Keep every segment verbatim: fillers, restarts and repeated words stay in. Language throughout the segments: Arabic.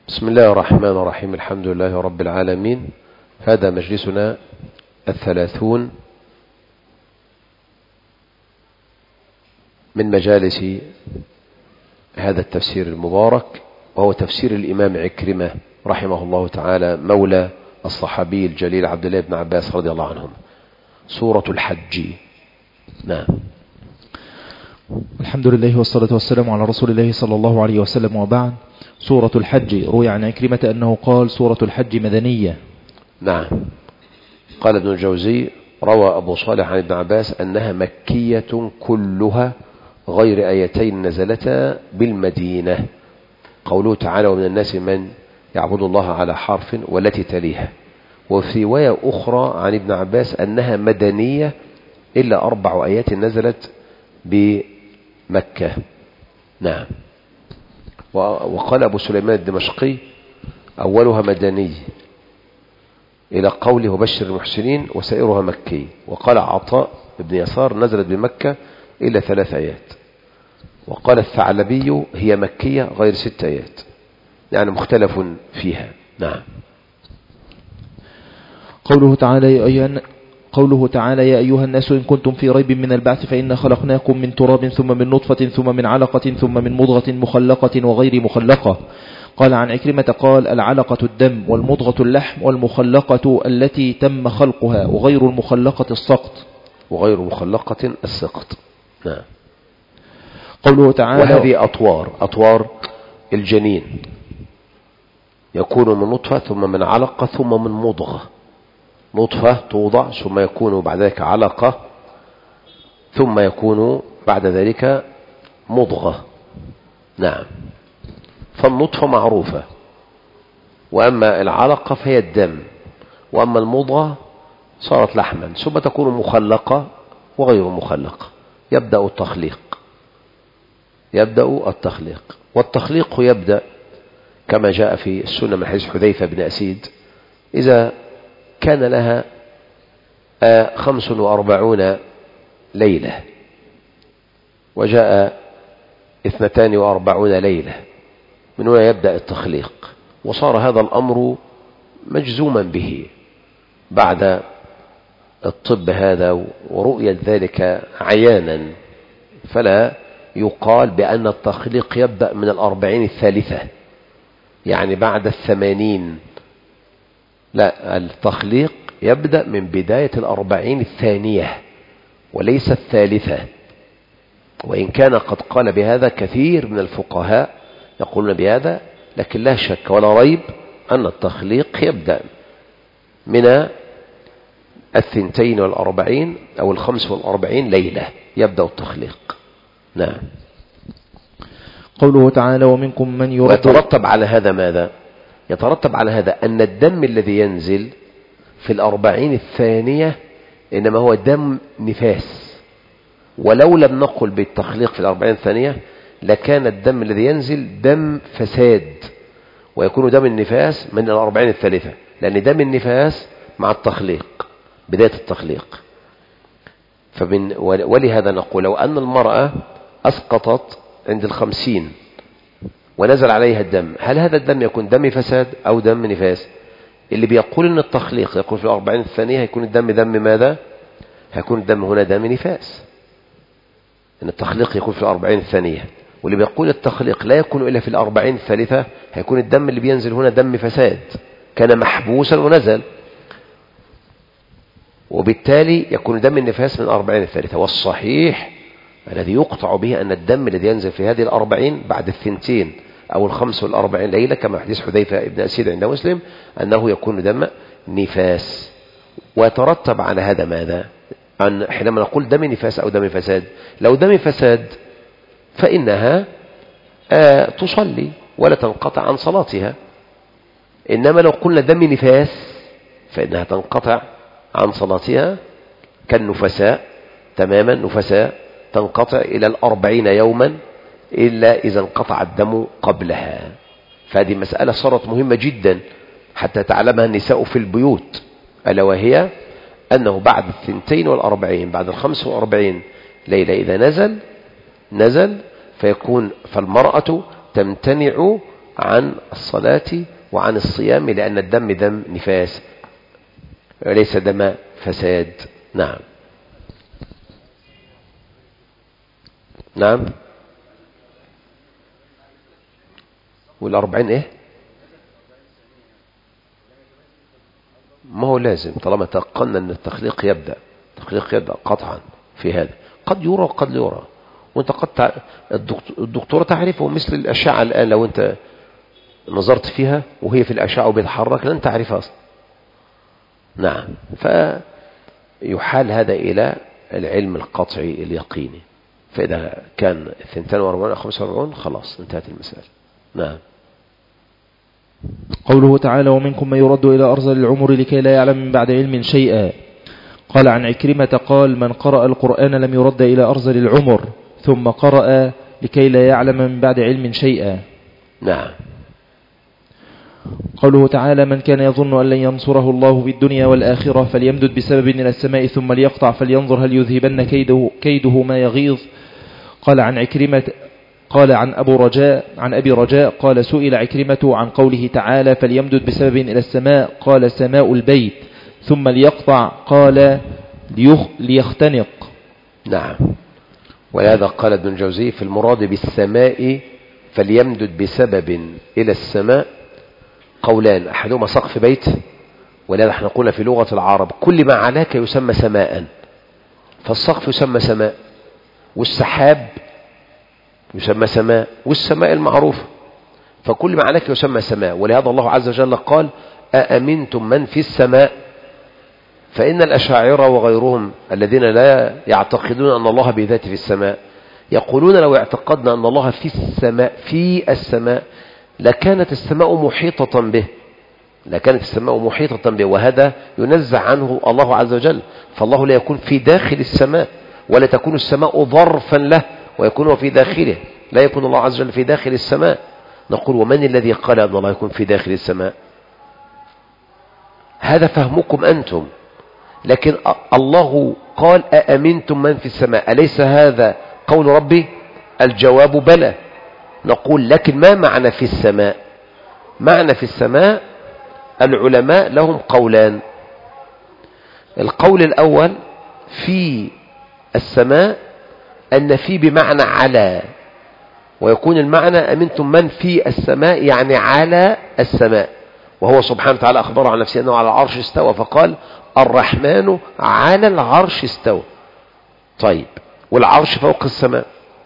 بسم الله الرحمن الرحيم. الحمد لله رب العالمين. هذا مجلسنا الثلاثون من مجالس هذا التفسير المبارك، وهو تفسير الإمام عكرمة رحمه الله تعالى مولى الصحابي الجليل عبد الله بن عباس رضي الله عنهم، سورة الحج. نعم. الحمد لله والصلاة والسلام على رسول الله صلى الله عليه وسلم، وبعد. سورة الحج روي عن عكرمة أنه قال: سورة الحج مدنية. نعم. قال ابن الجوزي: روى أبو صالح عن ابن عباس أنها مكية كلها غير آيتين نزلتا بالمدينة. قوله تعالى: ومن الناس من يعبد الله على حرف، والتي تليها. وفي رواية أخرى عن ابن عباس أنها مدنية إلا أربع آيات نزلت بمكة. نعم. وقال أبو سليمان الدمشقي: أولها مدني إلى قوله وبشر المحسنين، وسائرها مكي. وقال عطاء بن يسار: نزلت بمكة إلا ثلاث آيات. وقال الثعلبي: هي مكية غير ست آيات، يعني مختلف فيها. نعم. قوله تعالى يا أيها قوله تعالى يا أيها الناس إن كنتم في ريب من البعث فإنا خلقناكم من تراب ثم من نطفة ثم من علقة ثم من مضغة مخلقة وغير مخلقة. قال عن عكرمة قال: العلقة الدم، والمضغة اللحم، والمخلقة التي تم خلقها، وغير المخلقة السقط. وغير مخلقة السقط. نعم. قوله تعالى: وهذه أطوار أطوار الجنين، يكون من نطفة ثم من علقة ثم من مضغة. نطفة توضع ثم يكون بعد ذلك علقة ثم يكون بعد ذلك مضغة. نعم. فالنطفة معروفة، وأما العلقة فهي الدم، وأما المضغة صارت لحما، ثم تكون مخلقة وغير مخلقة. يبدأ التخليق يبدأ التخليق والتخليق يبدأ كما جاء في السنة من حديث حذيفة بن أسيد: إذا كان لها خمس وأربعون ليلة، وجاء اثنتان وأربعون ليلة، من هنا يبدأ التخليق. وصار هذا الأمر مجزوما به بعد الطب هذا ورؤية ذلك عيانا، فلا يقال بأن التخليق يبدأ من الأربعين الثالثة، يعني بعد الثمانين. لا، التخليق يبدأ من بداية الأربعين الثانية وليس الثالثة. وإن كان قد قال بهذا كثير من الفقهاء يقولون بهذا، لكن لا شك ولا ريب أن التخليق يبدأ من الثنتين والأربعين أو الخمس والأربعين ليلة، يبدأ التخليق. نعم. قوله تعالى: ومنكم من يرد. ويترتب على هذا ماذا؟ يترتب على هذا أن الدم الذي ينزل في الأربعين الثانية إنما هو دم نفاس. ولو لم نقل بالتخليق في الأربعين الثانية لكان الدم الذي ينزل دم فساد، ويكون دم النفاس من الأربعين الثالثة، لأن دم النفاس مع التخليق، بداية التخليق. فمن ولهذا نقول لو أن المرأة أسقطت عند الخمسين ونزل عليها الدم، هل هذا الدم يكون دم فساد أو دم نفاس؟ اللي بيقول ان التخليق يكون في الأربعين الثانية هيكون الدم دم ماذا؟ هيكون الدم هنا دم نفاس، ان التخليق يكون في الأربعين الثانية. واللي بيقول التخليق لا يكون إلا في الأربعين الثالثة هيكون الدم اللي بينزل هنا دم فساد، كان محبوسا ونزل، وبالتالي يكون دم النفاس من الأربعين الثالثة. والصحيح الذي يقطع به أن الدم الذي ينزل في هذه الأربعين بعد الثنتين أو الخمس والأربعين ليلة كما حديث حذيفة ابن أسيد عند مسلم أنه يكون دم نفاس. ويترتب على هذا ماذا؟ أن حينما نقول دم نفاس أو دم فساد، لو دم فساد فإنها آه تصلي ولا تنقطع عن صلاتها، إنما لو قلنا دم نفاس فإنها تنقطع عن صلاتها كالنفساء تماما. نفساء تنقطع إلى الأربعين يوما إلا إذا انقطع الدم قبلها. فهذه مسألة صارت مهمة جدا حتى تعلمها النساء في البيوت، ألا وهي أنه بعد الثنتين والأربعين بعد الخمس والأربعين ليلة إذا نزل نزل فيكون فالمرأة تمتنع عن الصلاة وعن الصيام، لأن الدم دم نفاس وليس دم فساد. نعم. نعم. والأربعين إيه؟ ما هو لازم طالما تقلنا أن التخليق يبدأ، التخليق يبدأ قطعا في هذا، قد يرى وقد لا يرى. وانت قد تع... الدكتورة تعرفه، مثل الأشعة الآن لو انت نظرت فيها وهي في الأشعة وبيتحرك لن تعرفها أصلا. نعم. فيحال هذا إلى العلم القطعي اليقيني، فإذا كان اثنين وأربعين أو خمسة وأربعين خلاص انتهت المسألة. نعم. قوله تعالى ومنكم من يرد إلى أرذل العمر لكي لا يعلم من بعد علم شيئا. قال عن عكرمة قال من قرأ القرآن لم يرد إلى أرذل العمر ثم قرأ لكي لا يعلم من بعد علم شيئا. نعم. قوله تعالى من كان يظن أن لن ينصره الله في الدنيا والآخرة فليمدد بسبب إلى السماء ثم ليقطع فلينظر هل يذهبن كيده, كيده ما يغيظ. قال عن عكرمة قال عن أبو رجاء عن أبي رجاء قال سئل عكرمة عن قوله تعالى فليمدد بسبب إلى السماء قال سماء البيت ثم ليقطع قال ليخ ليختنق. نعم. ولهذا قال ابن الجوزي في المراد بالسماء فليمدد بسبب إلى السماء قولان، أحدهما سقف بيت، ولهذا احنا قلنا في لغة العرب كل ما علاك يسمى سماء، فالسقف يسمى سماء، والسحاب يسمى سماء، والسماء المعروفة، فكل ما علاك يسمى سماء. ولهذا الله عز وجل قال أأمنتم من في السماء، فإن الأشاعرة وغيرهم الذين لا يعتقدون أن الله بذاته في السماء يقولون لو اعتقدنا أن الله في السماء في السماء لكانت السماء محيطة به، لكانت السماء محيطة به، وهذا ينزع عنه الله عز وجل، فالله لا يكون في داخل السماء ولا تكون السماء ظرفا له ويكون في داخله، لا يكون الله عز وجل في داخل السماء. نقول ومن الذي قال أن الله يكون في داخل السماء؟ هذا فهمكم أنتم، لكن الله قال أأمنتم من في السماء، أليس هذا قول ربي؟ الجواب بلى. نقول لكن ما معنى في السماء؟ معنى في السماء العلماء لهم قولان. القول الأول في السماء أن في بمعنى على، ويكون المعنى أمنتم من في السماء يعني على السماء، وهو سبحانه وتعالى أخبر عن نفسه أنه على العرش استوى فقال الرحمن على العرش استوى. طيب والعرش فوق السماء.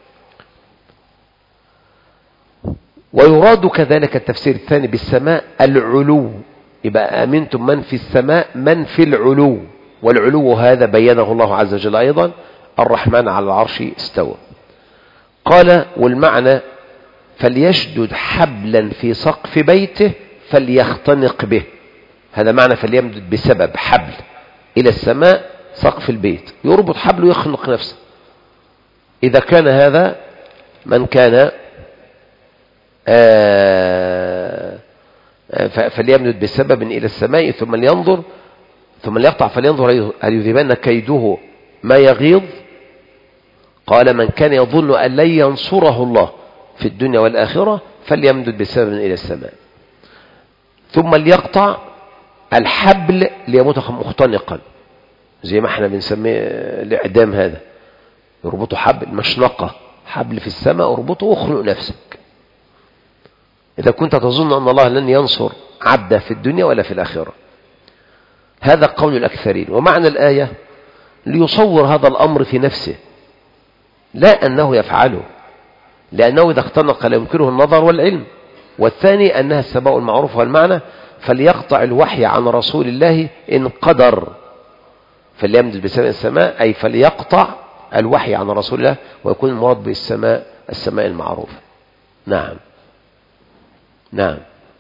ويراد كذلك التفسير الثاني بالسماء العلو، يبقى أمنتم من في السماء من في العلو، والعلو هذا بينه الله عز وجل أيضا الرحمن على العرش استوى. قال والمعنى فليشدد حبلا في سقف بيته فليختنق به، هذا معنى فليمدد بسبب حبل إلى السماء سقف البيت، يربط حبل ويخنق نفسه. إذا كان هذا من كان آه فليمدد بسبب إلى السماء ثم لينظر ثم ليقطع فلينظر هل يذهبن كيده ما يغيظ. قال من كان يظن أن لن ينصره الله في الدنيا والآخرة فليمدد بسبب إلى السماء ثم ليقطع الحبل ليموت مختنقا، زي ما احنا بنسميه الإعدام، هذا يربطه حبل مشنقة، حبل في السماء اربطه واخنق نفسك إذا كنت تظن أن الله لن ينصر عبده في الدنيا ولا في الآخرة. هذا قول الأكثرين. ومعنى الآية ليصور هذا الأمر في نفسه، لا أنه يفعله، لأنه إذا اختنق لا يمكنه النظر والعلم. والثاني أنها السماء المعروف والمعنى فليقطع الوحي عن رسول الله إن قدر، فليمدد بسماء السماء أي فليقطع الوحي عن رسول الله، ويكون المراد بالسماء السماء المعروف. نعم. نعم.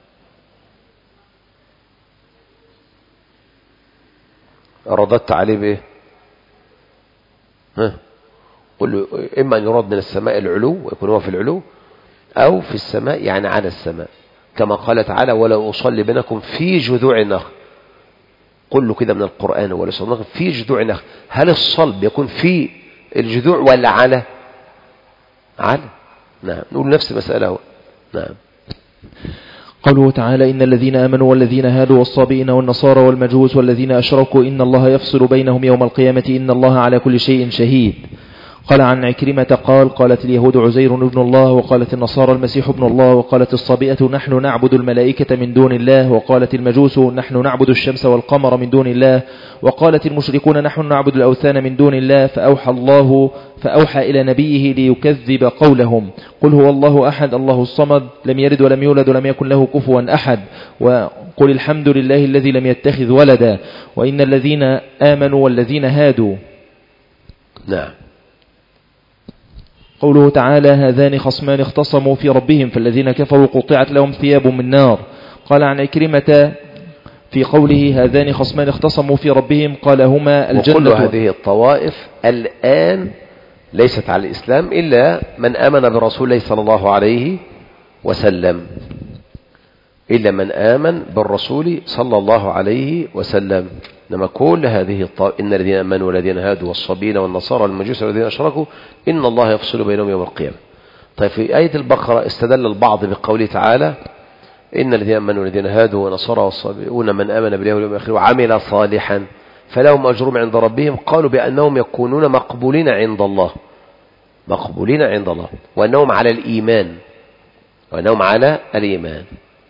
رددت عليه بايه؟ ها قل له اما ان يراد من السماء العلو ويكون هو في العلو، او في السماء يعني على السماء، كما قال تعالى ولا اصلي بينكم في جذوع النخل. قل له كده من القرآن ولا اصلي بينكم في جذوع النخل. هل الصلب يكون في الجذوع ولا على؟ على. نعم. نقول نفس المسألة هو. نعم. قوله تعالى إن الذين آمنوا والذين هادوا والصابئين والنصارى والمجوس والذين أشركوا إن الله يفصل بينهم يوم القيامة إن الله على كل شيء شهيد. قال عن عكرمة قال قالت اليهود عزير ابن الله وقالت النصارى المسيح ابن الله وقالت الصابئة نحن نعبد الملائكة من دون الله وقالت المجوس نحن نعبد الشمس والقمر من دون الله وقالت المشركون نحن نعبد الأوثان من دون الله فأوحى الله فأوحى إلى نبيه ليكذب قولهم قل هو الله أحد الله الصمد لم يلد ولم يولد ولم يكن له كفوا أحد وقل الحمد لله الذي لم يتخذ ولدا وإن الذين آمنوا والذين هادوا. نعم. قوله تعالى هذان خصمان اختصموا في ربهم فالذين كفروا قطعت لهم ثياب من نار. قال عن عكرمة في قوله هذان خصمان اختصموا في ربهم قال هما الجنة. وكل هذه الطوائف الآن ليست على الإسلام إلا من آمن برسول الله صلى الله عليه وسلم إلا من آمن بالرسول صلى الله عليه وسلم. إنما كل هذه الطوائف إن الذين آمنوا والذين هادوا والصابين والنصارى والمجوس والذين أشركوا إن الله يفصل بينهم يوم القيامة. طيب في آية البقرة استدل البعض بقوله تعالى إن الذين آمنوا والذين هادوا والنصارى والصابئون من آمن بالله واليوم الآخر وعمل صالحا فلهم أجرهم عند ربهم قالوا بأنهم يكونون مقبولين عند الله مقبولين عند الله وأنهم على الإيمان وأنهم على الإيمان.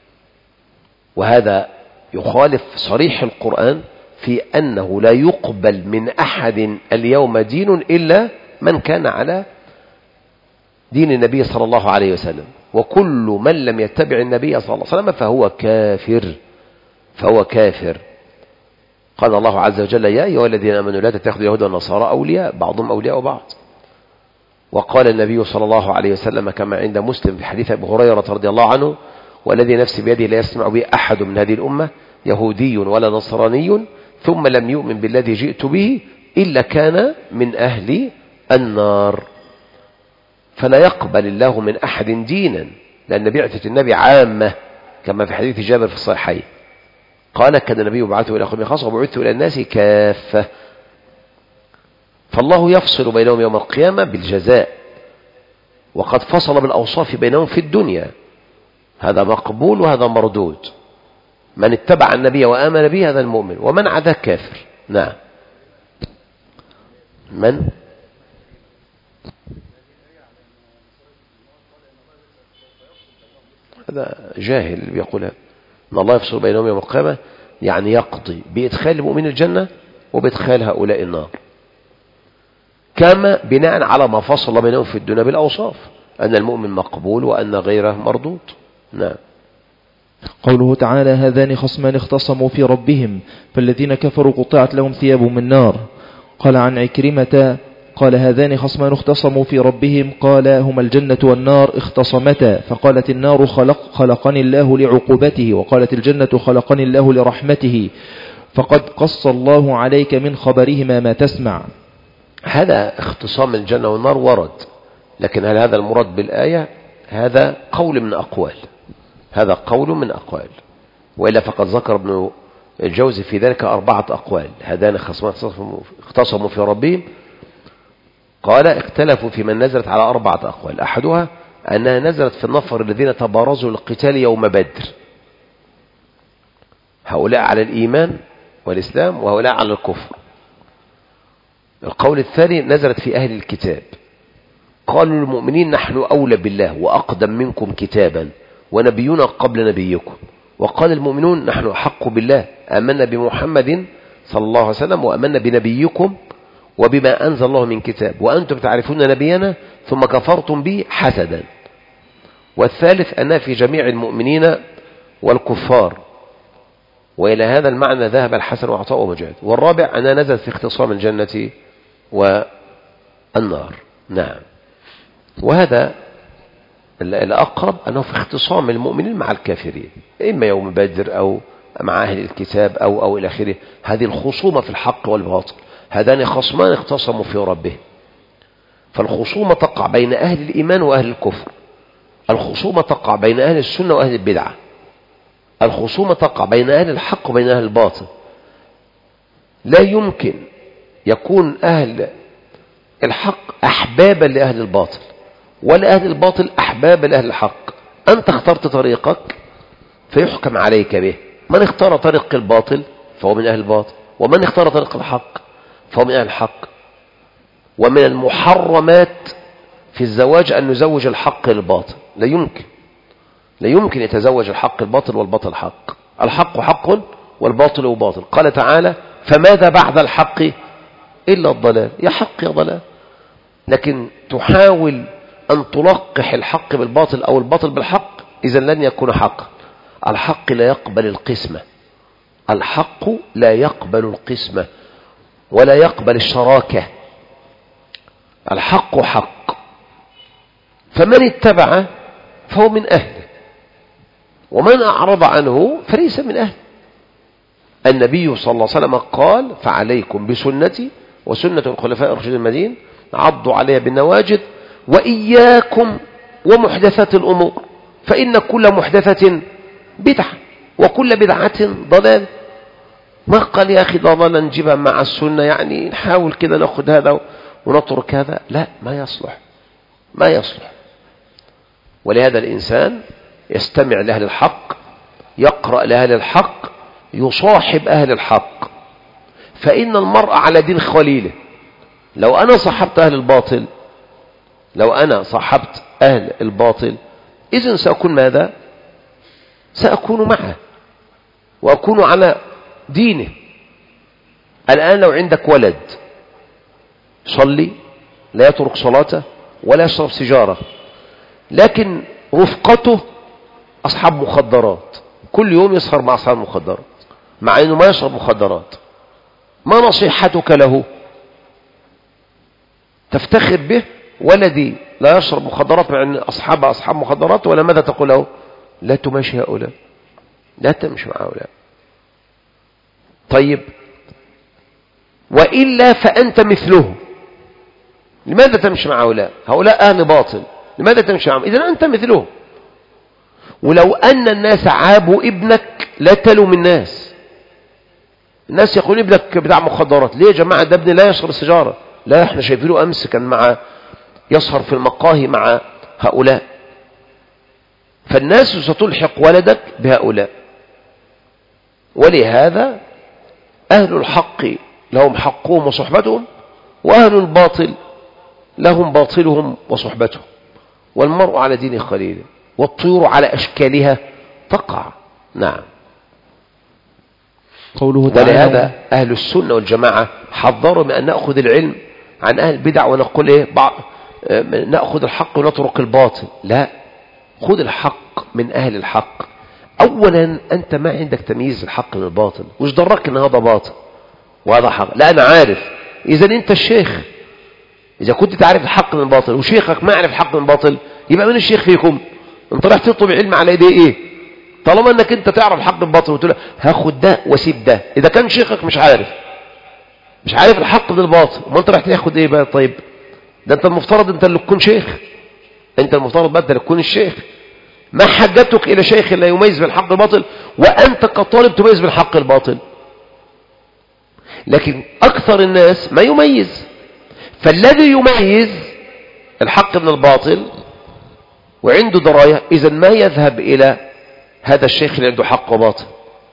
وهذا يخالف صريح القرآن في أنه لا يقبل من أحد اليوم دين إلا من كان على دين النبي صلى الله عليه وسلم وكل من لم يتبع النبي صلى الله عليه وسلم فهو كافر فهو كافر. قال الله عز وجل يا أيها الذين آمنوا لا تتخذوا اليهود والنصارى أولياء بعضهم أولياء بعض. وقال النبي صلى الله عليه وسلم كما عند مسلم في حديث أبي هريرة رضي الله عنه والذي نفسي بيده لا يسمع به أحد من هذه الأمة يهودي ولا نصراني ثم لم يؤمن بالذي جئت به إلا كان من أهل النار. فلا يقبل الله من أحد دينا لأن بعثة النبي عامة كما في حديث جابر في الصحيحين قال كان النبي بعثه إلى قوم خاصة وبعثه إلى الناس كافة. فالله يفصل بينهم يوم القيامة بالجزاء وقد فصل بالأوصاف بينهم في الدنيا هذا مقبول وهذا مردود. من اتبع النبي وآمن به هذا المؤمن ومن عدا كافر. نعم. من هذا جاهل بيقول هذا ان الله يفصل بينهم يوم القيامة يعني يقضي بإدخال المؤمن الجنة وبإدخال هؤلاء النار كما بناء على ما فصل بينهم في الدنيا بالأوصاف أن المؤمن مقبول وأن غيره مردود. نعم. قوله تعالى هذان خصمان اختصموا في ربهم فالذين كفروا قطعت لهم ثياب من نار. قال عن عكرمة قال هذان خصمان اختصموا في ربهم قال هما الجنة والنار اختصمتا فقالت النار خلق خلقني الله لعقوبته وقالت الجنة خلقني الله لرحمته فقد قص الله عليك من خبرهما ما تسمع. هذا اختصام الجنة والنار ورد لكن هل هذا المراد بالآية؟ هذا قول من أقوال هذا قول من أقوال وإلا فقد ذكر ابن الجوزي في ذلك أربعة أقوال. هذان خصمان اختصموا في ربهم قال اختلفوا في من نزلت على أربعة أقوال. أحدها أنها نزلت في النفر الذين تبارزوا للقتال يوم بدر هؤلاء على الإيمان والإسلام وهؤلاء على الكفر. القول الثاني نزلت في أهل الكتاب قالوا للمؤمنين نحن أولى بالله وأقدم منكم كتابا ونبينا قبل نبيكم وقال المؤمنون نحن أحق بالله آمنا بمحمد صلى الله عليه وسلم وآمنا بنبيكم وبما أنزل الله من كتاب وأنتم تعرفون نبينا ثم كفرتم به حسدا. والثالث أنها في جميع المؤمنين والكفار وإلى هذا المعنى ذهب الحسن وعطاء ومجاهد. والرابع أنها نزلت في اختصام الجنة والنار. نعم. وهذا الأقرب أنه في اختصام المؤمنين مع الكافرين إما يوم بدر أو مع أهل الكتاب أو أو إلى آخره. هذه الخصومة في الحق والباطل هذان خصمان اختصموا في ربهم. فالخصومة تقع بين أهل الإيمان وأهل الكفر الخصومة تقع بين أهل السنة وأهل البدعة الخصومة تقع بين أهل الحق وبين أهل الباطل. لا يمكن يكون أهل الحق أحبابا لأهل الباطل ولا أهل الباطل أحبابا لأهل الحق أنت اخترت طريقك فيحكم عليك به. من اختار طريق الباطل فهو من أهل الباطل، ومن اختار طريق الحق فهو من أهل الحق. ومن المحرمات في الزواج أن نزوج الحق الباطل، لا يمكن لا يمكن يتزوج الحق الباطل والباطل حق. الحق حق والباطل باطل. قال تعالى فماذا بعد الحق إلا الضلال. يا حق يا ضلال. لكن تحاول أن تلقح الحق بالباطل أو الباطل بالحق، إذا لن يكون حقا. الحق لا يقبل القسمة، الحق لا يقبل القسمة ولا يقبل الشراكة. الحق حق، فمن اتبع فهو من أهله، ومن أعرض عنه فليس من أهله. النبي صلى الله عليه وسلم قال فعليكم بسنتي وسنة الخلفاء الراشدين المهديين عضوا عليها بالنواجذ وإياكم ومحدثات الأمور فإن كل محدثة بدعة وكل بدعة ضلال. ما قال يا أخي ضلالا نجيبها مع السنة، يعني نحاول كده نأخذ هذا ونترك هذا، لا، ما يصلح ما يصلح. ولهذا الإنسان يستمع لأهل الحق، يقرأ لأهل الحق، يصاحب أهل الحق، فإن المرء على دين خليله. لو أنا صاحبت أهل الباطل لو أنا صاحبت أهل الباطل إذن سأكون ماذا؟ سأكون معه وأكون على دينه. الآن لو عندك ولد صلي لا يترك صلاته ولا يشرب سيجارة، لكن رفقته أصحاب مخدرات، كل يوم يسهر مع أصحاب مخدرات مع أنه ما يشرب مخدرات، ما نصيحتك له؟ تفتخر به ولدي لا يشرب مخدرات مع أن أصحاب أصحاب مخدرات، ولا ماذا تقول له؟ لا تمشي هؤلاء، لا تمشي مع هؤلاء. طيب وإلا فأنت مثله، لماذا تمشي مع هؤلاء؟ هؤلاء أهل باطل، لماذا تمشي معهم؟ إذن أنت مثله. ولو أن الناس عابوا ابنك لا تلوم الناس. الناس يقول ابنك بتاع مخدرات، ليه يا جماعة؟ ده ابني لا يشرب سيجارة. لا، احنا شايفينه أمس كان مع يسهر في المقاهي مع هؤلاء. فالناس ستلحق ولدك بهؤلاء. ولهذا أهل الحق لهم حقهم وصحبتهم، وأهل الباطل لهم باطلهم وصحبتهم. والمرء على دين خليله، والطيور على أشكالها تقع. نعم. قوله تعالى ولهذا أهل السنة والجماعة حذروا من أن نأخذ العلم عن أهل البدع ونقول إيه بعض نأخذ الحق ونترك الباطل. لا، خذ الحق من أهل الحق. أولا أنت ما عندك تمييز الحق من الباطل، وش درك أن هذا باطل وهذا حق؟ لا، أنا عارف. إذا أنت الشيخ، إذا كنت تعرف الحق من الباطل وشيخك ما يعرف الحق من الباطل، يبقى من الشيخ فيكم؟ أنت راح تطلب علم على يديه إيه؟ طالما أنك أنت تعرف الحق من الباطل وتقول هاخد ده واسيب ده. إذا كان شيخك مش عارف مش عارف الحق من الباطل، وما أنت راح تاخد إيه بقى؟ طيب ده أنت المفترض أنت اللي تكون شيخ، أنت المفترض بقى أنت اللي تكون الشيخ. ما حاجتك إلى شيخ لا يميز بين الحق والباطل وأنت كطالب تميز بين الحق والباطل؟ لكن أكثر الناس ما يميز. فالذي يميز الحق من الباطل وعنده دراية، إذا ما يذهب إلى هذا الشيخ اللي عنده حق وباطل.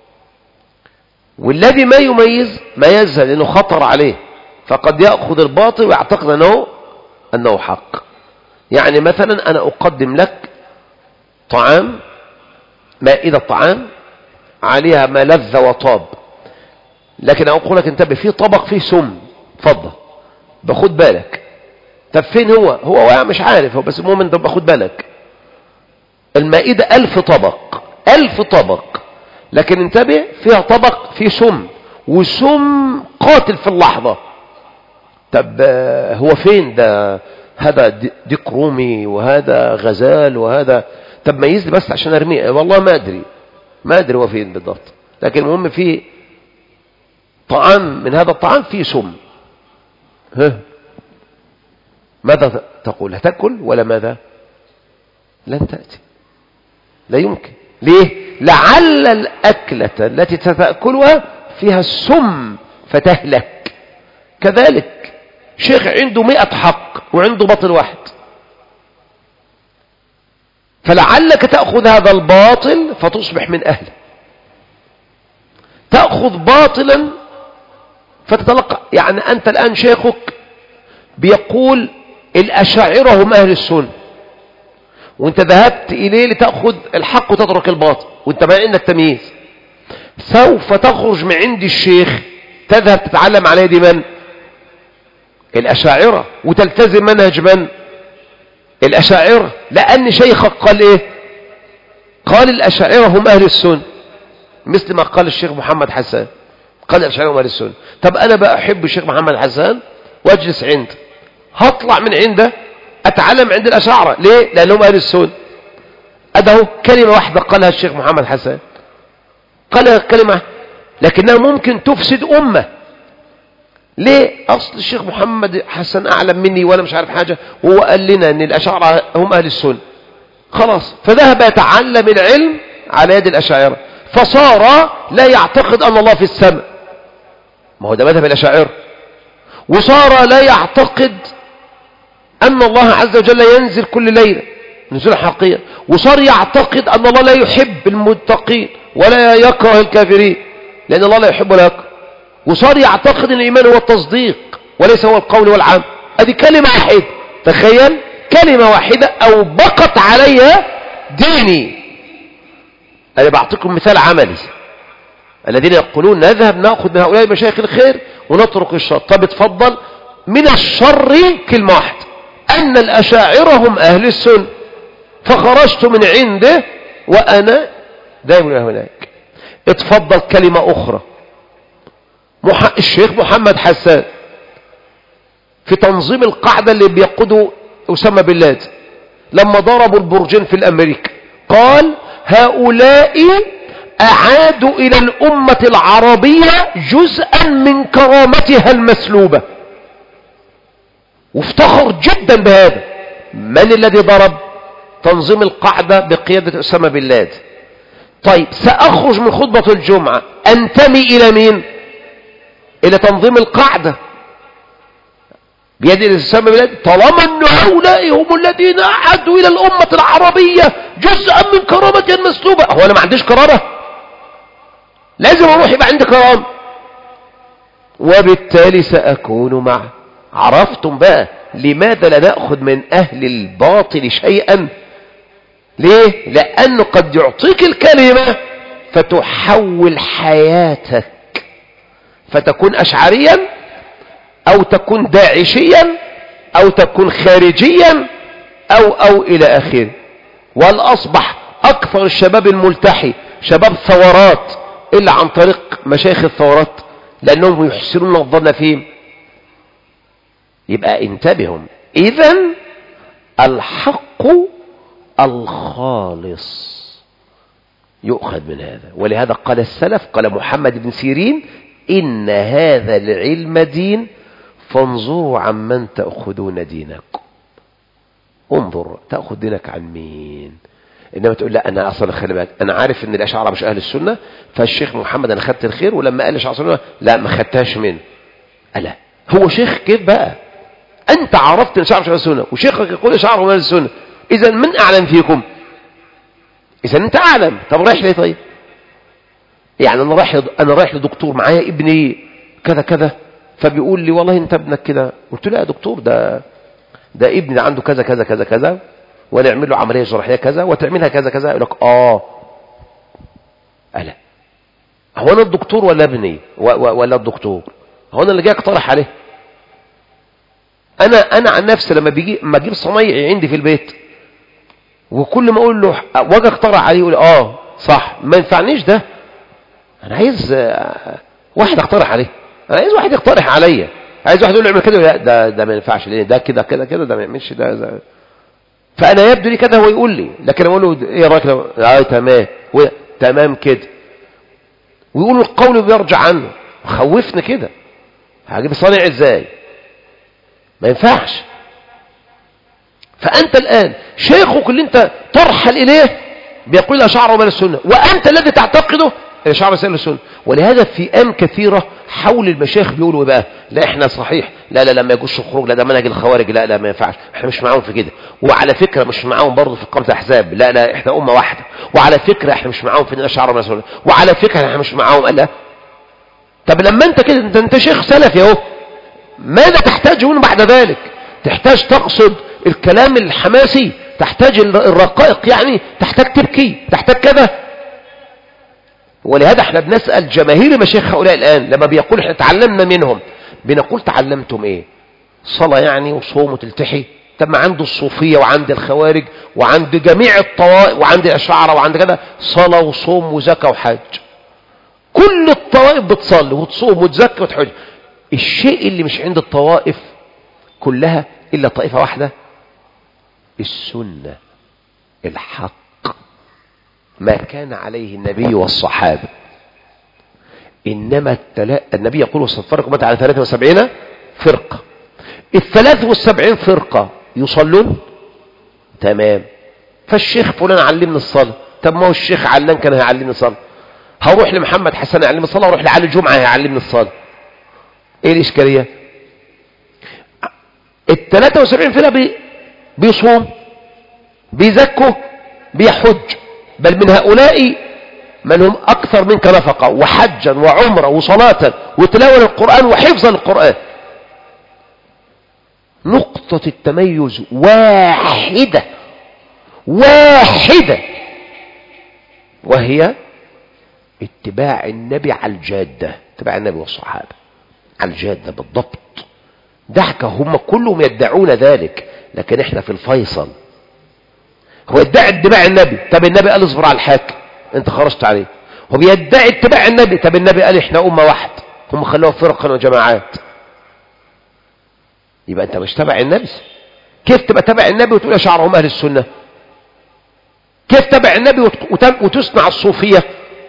والذي ما يميز ما يذهب لأنه خطر عليه، فقد يأخذ الباطل ويعتقد أنه أنه حق. يعني مثلا أنا أقدم لك طعام، مائدة طعام عليها ما لذ وطاب، لكن أقول لك انتبه، في طبق فيه سم، فضة باخد بالك. طب فين هو؟ هو مش عارف، هو بس المهم انت باخد بالك. المائدة ألف طبق ألف طبق، لكن انتبه فيها طبق فيه سم، وسم قاتل في اللحظة. طب هو فين ده؟ هذا ديك رومي وهذا غزال وهذا، طب ميز لي بس عشان ارميه. والله ما ادري ما ادري هو فين بالضبط، لكن المهم فيه طعام، من هذا الطعام فيه سم. ها ماذا تقول؟ هتأكل ولا ماذا؟ لن تأتي، لا يمكن. ليه؟ لعل الأكلة التي تتأكلها فيها السم فتهلك. كذلك شيخ عنده مئة حق وعنده باطل واحد، فلعلك تأخذ هذا الباطل فتصبح من أهله، تأخذ باطلا فتتلقى. يعني أنت الآن شيخك بيقول الأشاعرة هم أهل السنة، وانت ذهبت إليه لتأخذ الحق وتترك الباطل، وانت ما عندك تمييز. سوف تخرج من عند الشيخ تذهب تتعلم على يد من؟ الأشاعرة، وتلتزم منهج من؟ الأشاعرة، لأن شيخك قال إيه؟ قال الأشاعرة هم أهل السنة، مثل ما قال الشيخ محمد حسان قال الأشاعرة هم أهل السنة. طب أنا بقى أحب الشيخ محمد حسان واجلس عنده، هطلع من عنده أتعلم عند الأشاعرة. ليه؟ لأنهم أهل السنة. أده كلمة واحدة قالها الشيخ محمد حسان، قالها كلمة لكنها ممكن تفسد أمة. ليه؟ أصل الشيخ محمد حسن أعلم مني وأنا مش عارف حاجة، وهو قال لنا أن الأشاعرة هم أهل السنة، خلاص. فذهب يتعلم العلم على يد الأشاعرة، فصار لا يعتقد أن الله في السماء، ما هو ده مذهب الأشاعرة. وصار لا يعتقد أن الله عز وجل ينزل كل ليلة نزول حقيقي، وصار يعتقد أن الله لا يحب المتقين ولا يكره الكافرين، لأن الله لا يحب ولا يكره. وصار يعتقد أن الإيمان هو التصديق وليس هو القول والعمل. هذه كلمة واحدة، تخيل كلمة واحدة أو بقت عليها ديني. أنا بعطيكم مثال عملي، الذين يقولون نذهب نأخذ من هؤلاء مشايخ الخير ونترك الشر. طب اتفضل، من الشر كلمة واحدة، أن الأشاعرة هم أهل السنة، فخرجت من عنده وأنا دائما هناك. اتفضل كلمة أخرى، مح... الشيخ محمد حسان في تنظيم القاعدة اللي بيقوده أسامة بن لادن لما ضربوا البرجين في الأمريكا، قال هؤلاء أعادوا إلى الأمة العربية جزءا من كرامتها المسلوبة، وافتخر جدا بهذا. من الذي ضرب؟ تنظيم القاعدة بقيادة أسامة بن لادن. طيب سأخرج من خطبة الجمعة أنتمي إلى مين؟ إلى تنظيم القاعدة بيد أسامة بن لادن، طالما أن هؤلاء هم الذين أعادوا إلى الأمة العربية جزءا من كرامتها المسلوبة. هو أنا ما عنديش كرامة؟ لازم أروح يبقى عندي كرامة، وبالتالي سأكون معه. عرفتم بقى لماذا لا نأخذ من أهل الباطل شيئا؟ ليه؟ لأنه قد يعطيك الكلمة فتحول حياتك، فتكون أشعريا أو تكون داعشيا أو تكون خارجيا أو أو إلى آخره. والأصبح أكثر الشباب الملتحي شباب ثورات إلا عن طريق مشايخ الثورات، لأنهم يحسنون الظن فيهم. يبقى انتبهوا، إذن الحق الخالص يؤخذ من هذا. ولهذا قال السلف، قال محمد بن سيرين إن هذا العلم دين فانظروا عن من تأخذون دينكم. انظر تأخذ دينك عن مين؟ إنما تقول لا أنا أصلا خلي بالك أنا عارف إن الأشاعرة مش أهل السنة، فالشيخ محمد أنا خدت الخير، ولما قال الأشاعرة السنة لا ما خدتهاش منه. ألا هو شيخ كيف بقى؟ أنت عرفت الأشاعرة مش أهل السنة وشيخك يقول الأشاعرة هم أهل السنة، إذا من أعلم فيكم؟ إذا أنت أعلم. طب رايح ليه طيب؟ يعني أنا رايح أنا رايح لدكتور معايا ابني كذا كذا، فبيقول لي والله أنت ابنك كذا. قلت له يا دكتور ده ده ابني ده عنده كذا كذا كذا كذا ونعمل له عملية جراحية كذا وتعملها كذا كذا. يقول لك آه ألا هو أنا الدكتور ولا ابني ولا الدكتور؟ هو أنا اللي جاي أقترح عليه؟ أنا أنا عن نفسي لما بيجي ما أجيب صنايعي عندي في البيت وكل ما أقول له واجي أقترح عليه يقول آه صح، ما ينفعنيش ده. أنا عايز واحد أقترح عليه، أنا عايز واحد يقترح عليا، عايز واحد يقول لي اعمل كده، لا ده ده ما ينفعش ليه ده كده كده كده ده ما يعملش ده, ده. فأنا يبدو لي كده هو يقول لي، لكن أقول له إيه رأيك؟ آه تمام تمام كده، ويقول القول ويرجع عنه، خوفني كده. هجيب صانع إزاي؟ ما ينفعش. فأنت الآن شيخك اللي أنت ترحل إليه بيقول الأشاعرة ومن السنة، وأنت الذي تعتقده الأشاعرة سألوا السنة. ولهذا في أيام كثيرة حول المشايخ بيقولوا بقى لا احنا صحيح، لا لا لا ما يجوش الخروج، لا ده منهج الخوارج، لا لا ما ينفعش، احنا مش معاهم في كده. وعلى فكرة مش معاهم برضه في قامة الأحزاب، لا لا احنا أمة واحدة. وعلى فكرة احنا مش معاهم في الأشاعرة مثلا، وعلى فكرة احنا مش معاهم. قال لا طب لما انت كده انت, انت شيخ سلفي اهو، ماذا تحتاج هنا بعد ذلك؟ تحتاج تقصد الكلام الحماسي، تحتاج الرقائق، يعني تحتاج تبكي، تحتاج كذا. ولهذا احنا بنسأل جماهير مشايخ هؤلاء الآن لما بيقول احنا تعلمنا منهم، بنقول تعلمتم ايه؟ صلاة يعني وصوم وتلتحي؟ طب ما عنده الصوفية وعند الخوارج وعند جميع الطوائف وعند الأشاعرة وعند كذا صلاة وصوم وزكاة وحج. كل الطوائف بتصلي وتصوم وتزكي وتحج. الشيء اللي مش عند الطوائف كلها إلا طائفة واحدة، السنة الحق ما كان عليه النبي والصحابة. إنما التلا... النبي يقول صفركم على ثلاثة وسبعين فرقة. الثلاث والسبعين فرقة يصلون تمام، فالشيخ فلان علمني الصلاة، طب ما هو الشيخ علان كان هيعلمني الصلاة، هروح لمحمد حسن يعلمني الصلاة واروح لعلي الجمعة هيعلمني الصلاة. ايه الاشكالية؟ الثلاثة وسبعين فرقة بي... بيصوم بيزكوا بيحج، بل من هؤلاء من هم أكثر منك نفقة وحجا وعمرا وصلاة وتلاوة للقرآن وحفظا للقرآن. نقطة التميز واحدة واحدة، وهي اتباع النبي على الجادة، اتباع النبي والصحابة على الجادة بالضبط. ضحكة هم كلهم يدعون ذلك، لكن احنا في الفيصل. هو يدعي اتباع النبي، طب النبي قال اصبر على الحاكم انت خرجت عليه. هو بيدعي اتباع النبي، طب النبي قال احنا امه واحد، هم خلوها فرقا وجماعات. يبقى انت مش تبع النبي. كيف تبقى تبع النبي وتقول يا شعرهم اهل السنه؟ كيف تبع النبي وتصنع الصوفيه،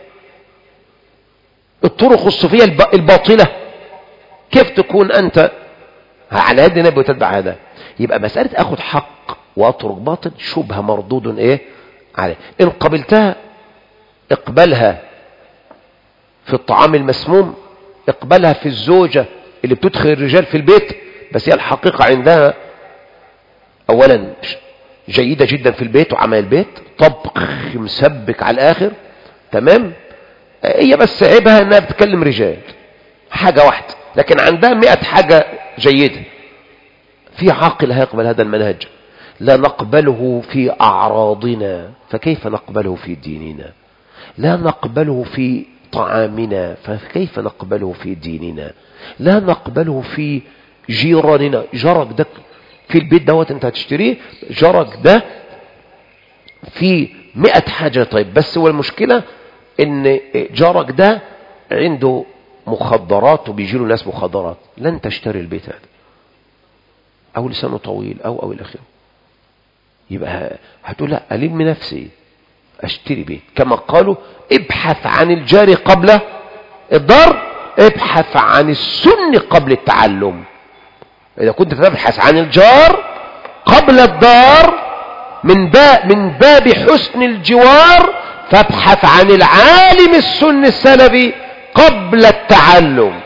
الطرق الصوفيه الباطله؟ كيف تكون انت على يد النبي وتتبع هذا؟ يبقى مساله اخذ حق واترك باطل شبهه مردود ايه عليه. ان قبلتها اقبلها في الطعام المسموم، اقبلها في الزوجه اللي بتدخل الرجال في البيت، بس هي الحقيقه عندها اولا جيده جدا في البيت وعمل البيت، طبخ مسبك على الاخر تمام، هي بس عيبها انها بتكلم رجال حاجه واحده، لكن عندها مئة حاجه جيده. في عاقل هيقبل هذا المنهج؟ لا نقبله في أعراضنا، فكيف نقبله في ديننا؟ لا نقبله في طعامنا، فكيف نقبله في ديننا؟ لا نقبله في جيراننا. جرك ده في البيت دوت انت هتشتريه، جرك ده في مئة حاجة. طيب بس هو المشكلة ان جارك ده عنده مخدرات وبيجيله ناس مخدرات، لن تشتري البيت هذا، او لسانه طويل او او الى اخره. يبقى هتقول لا ألم نفسي اشتري بيت. كما قالوا ابحث عن الجار قبل الدار، ابحث عن السن قبل التعلم. اذا كنت تبحث عن الجار قبل الدار من باب من باب حسن الجوار، فابحث عن العالم السن السلفي قبل التعلم،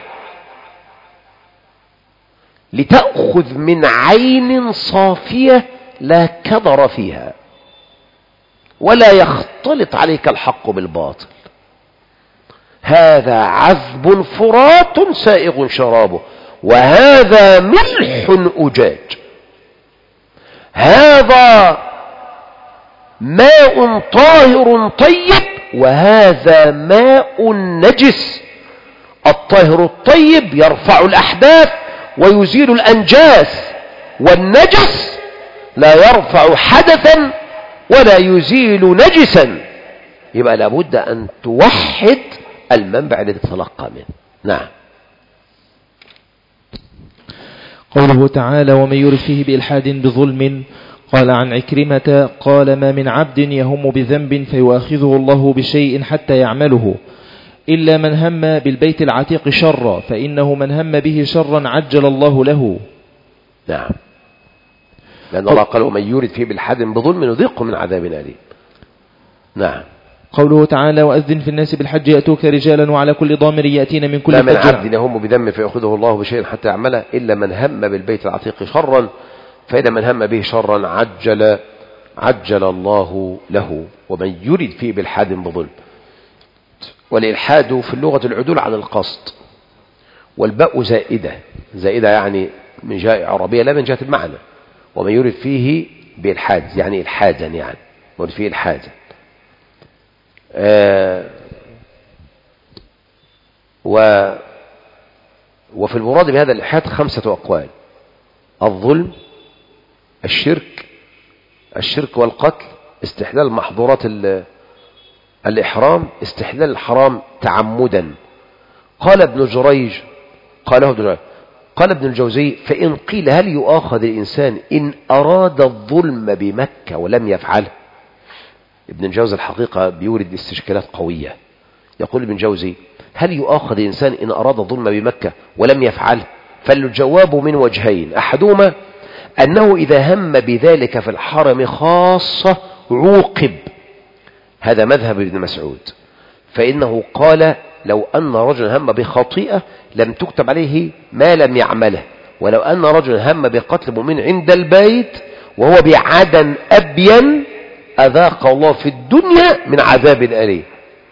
لتأخذ من عين صافية لا كدر فيها، ولا يختلط عليك الحق بالباطل. هذا عذب فرات سائغ شرابه، وهذا ملح أجاج. هذا ماء طاهر طيب، وهذا ماء نجس. الطاهر الطيب يرفع الأحداث ويزيل الأنجاس، والنجس لا يرفع حدثا ولا يزيل نجسا. يبقى لابد أن توحد المنبع الذي تتلقى منه. نعم. قوله تعالى ومن يرد فيه بإلحاد بظلم. قال عن عكرمة قال ما من عبد يهم بذنب فيؤاخذه الله بشيء حتى يعمله إلا من هم بالبيت العتيق شرا، فإنه من هم به شرا عجل الله له. نعم، لأن الله قال ومن يرد فيه بالحاد بظلم نذيقه من عذاب أليم. نعم. قوله تعالى وأذن في الناس بالحج يأتوك رجالا وعلى كل ضامر يأتين من كل لا من فج عبد يهم بدم فيأخذه الله بشيء حتى يعمله إلا من هم بالبيت العتيق شرا فإذا من هم به شرا عجل عجل الله له ومن يرد فيه بالحاد بظلم. والإلحاد في اللغة العدول عن القصد، والباء زائدة زائدة يعني من جهة عربية لا من جهة المعنى. ومن يرد فيه بالحاد يعني إلحادا، يعني يرد فيه إلحادا. آه و وفي المراد بهذا الإلحاد خمسة أقوال: الظلم، الشرك الشرك والقتل، استحلال محظورات الإحرام، استحلال الحرام تعمدا. قال ابن جريج قاله ابن جريج قال ابن الجوزي: فإن قيل هل يؤاخذ الإنسان إن أراد الظلم بمكة ولم يفعله؟ ابن الجوزي الحقيقة بيورد استشكالات قوية. يقول ابن الجوزي: هل يؤاخذ الإنسان إن أراد الظلم بمكة ولم يفعله؟ فالجواب من وجهين: أحدهما أنه إذا هم بذلك في الحرم خاصة عوقب، هذا مذهب ابن مسعود، فإنه قال: لو أن رجلا هم بخطيئة لم تكتب عليه ما لم يعمله، ولو أن رجلا هم بقتل مؤمن عند البيت وهو بعدن أبين أذاق الله في الدنيا من عذاب أليم.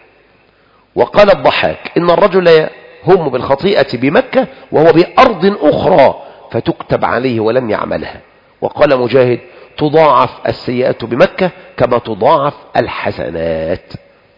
وقال الضحاك: إن الرجل يهم بالخطيئة بمكة وهو بأرض أخرى فتكتب عليه ولم يعملها. وقال مجاهد: تضاعف السيئات بمكة كما تضاعف الحسنات،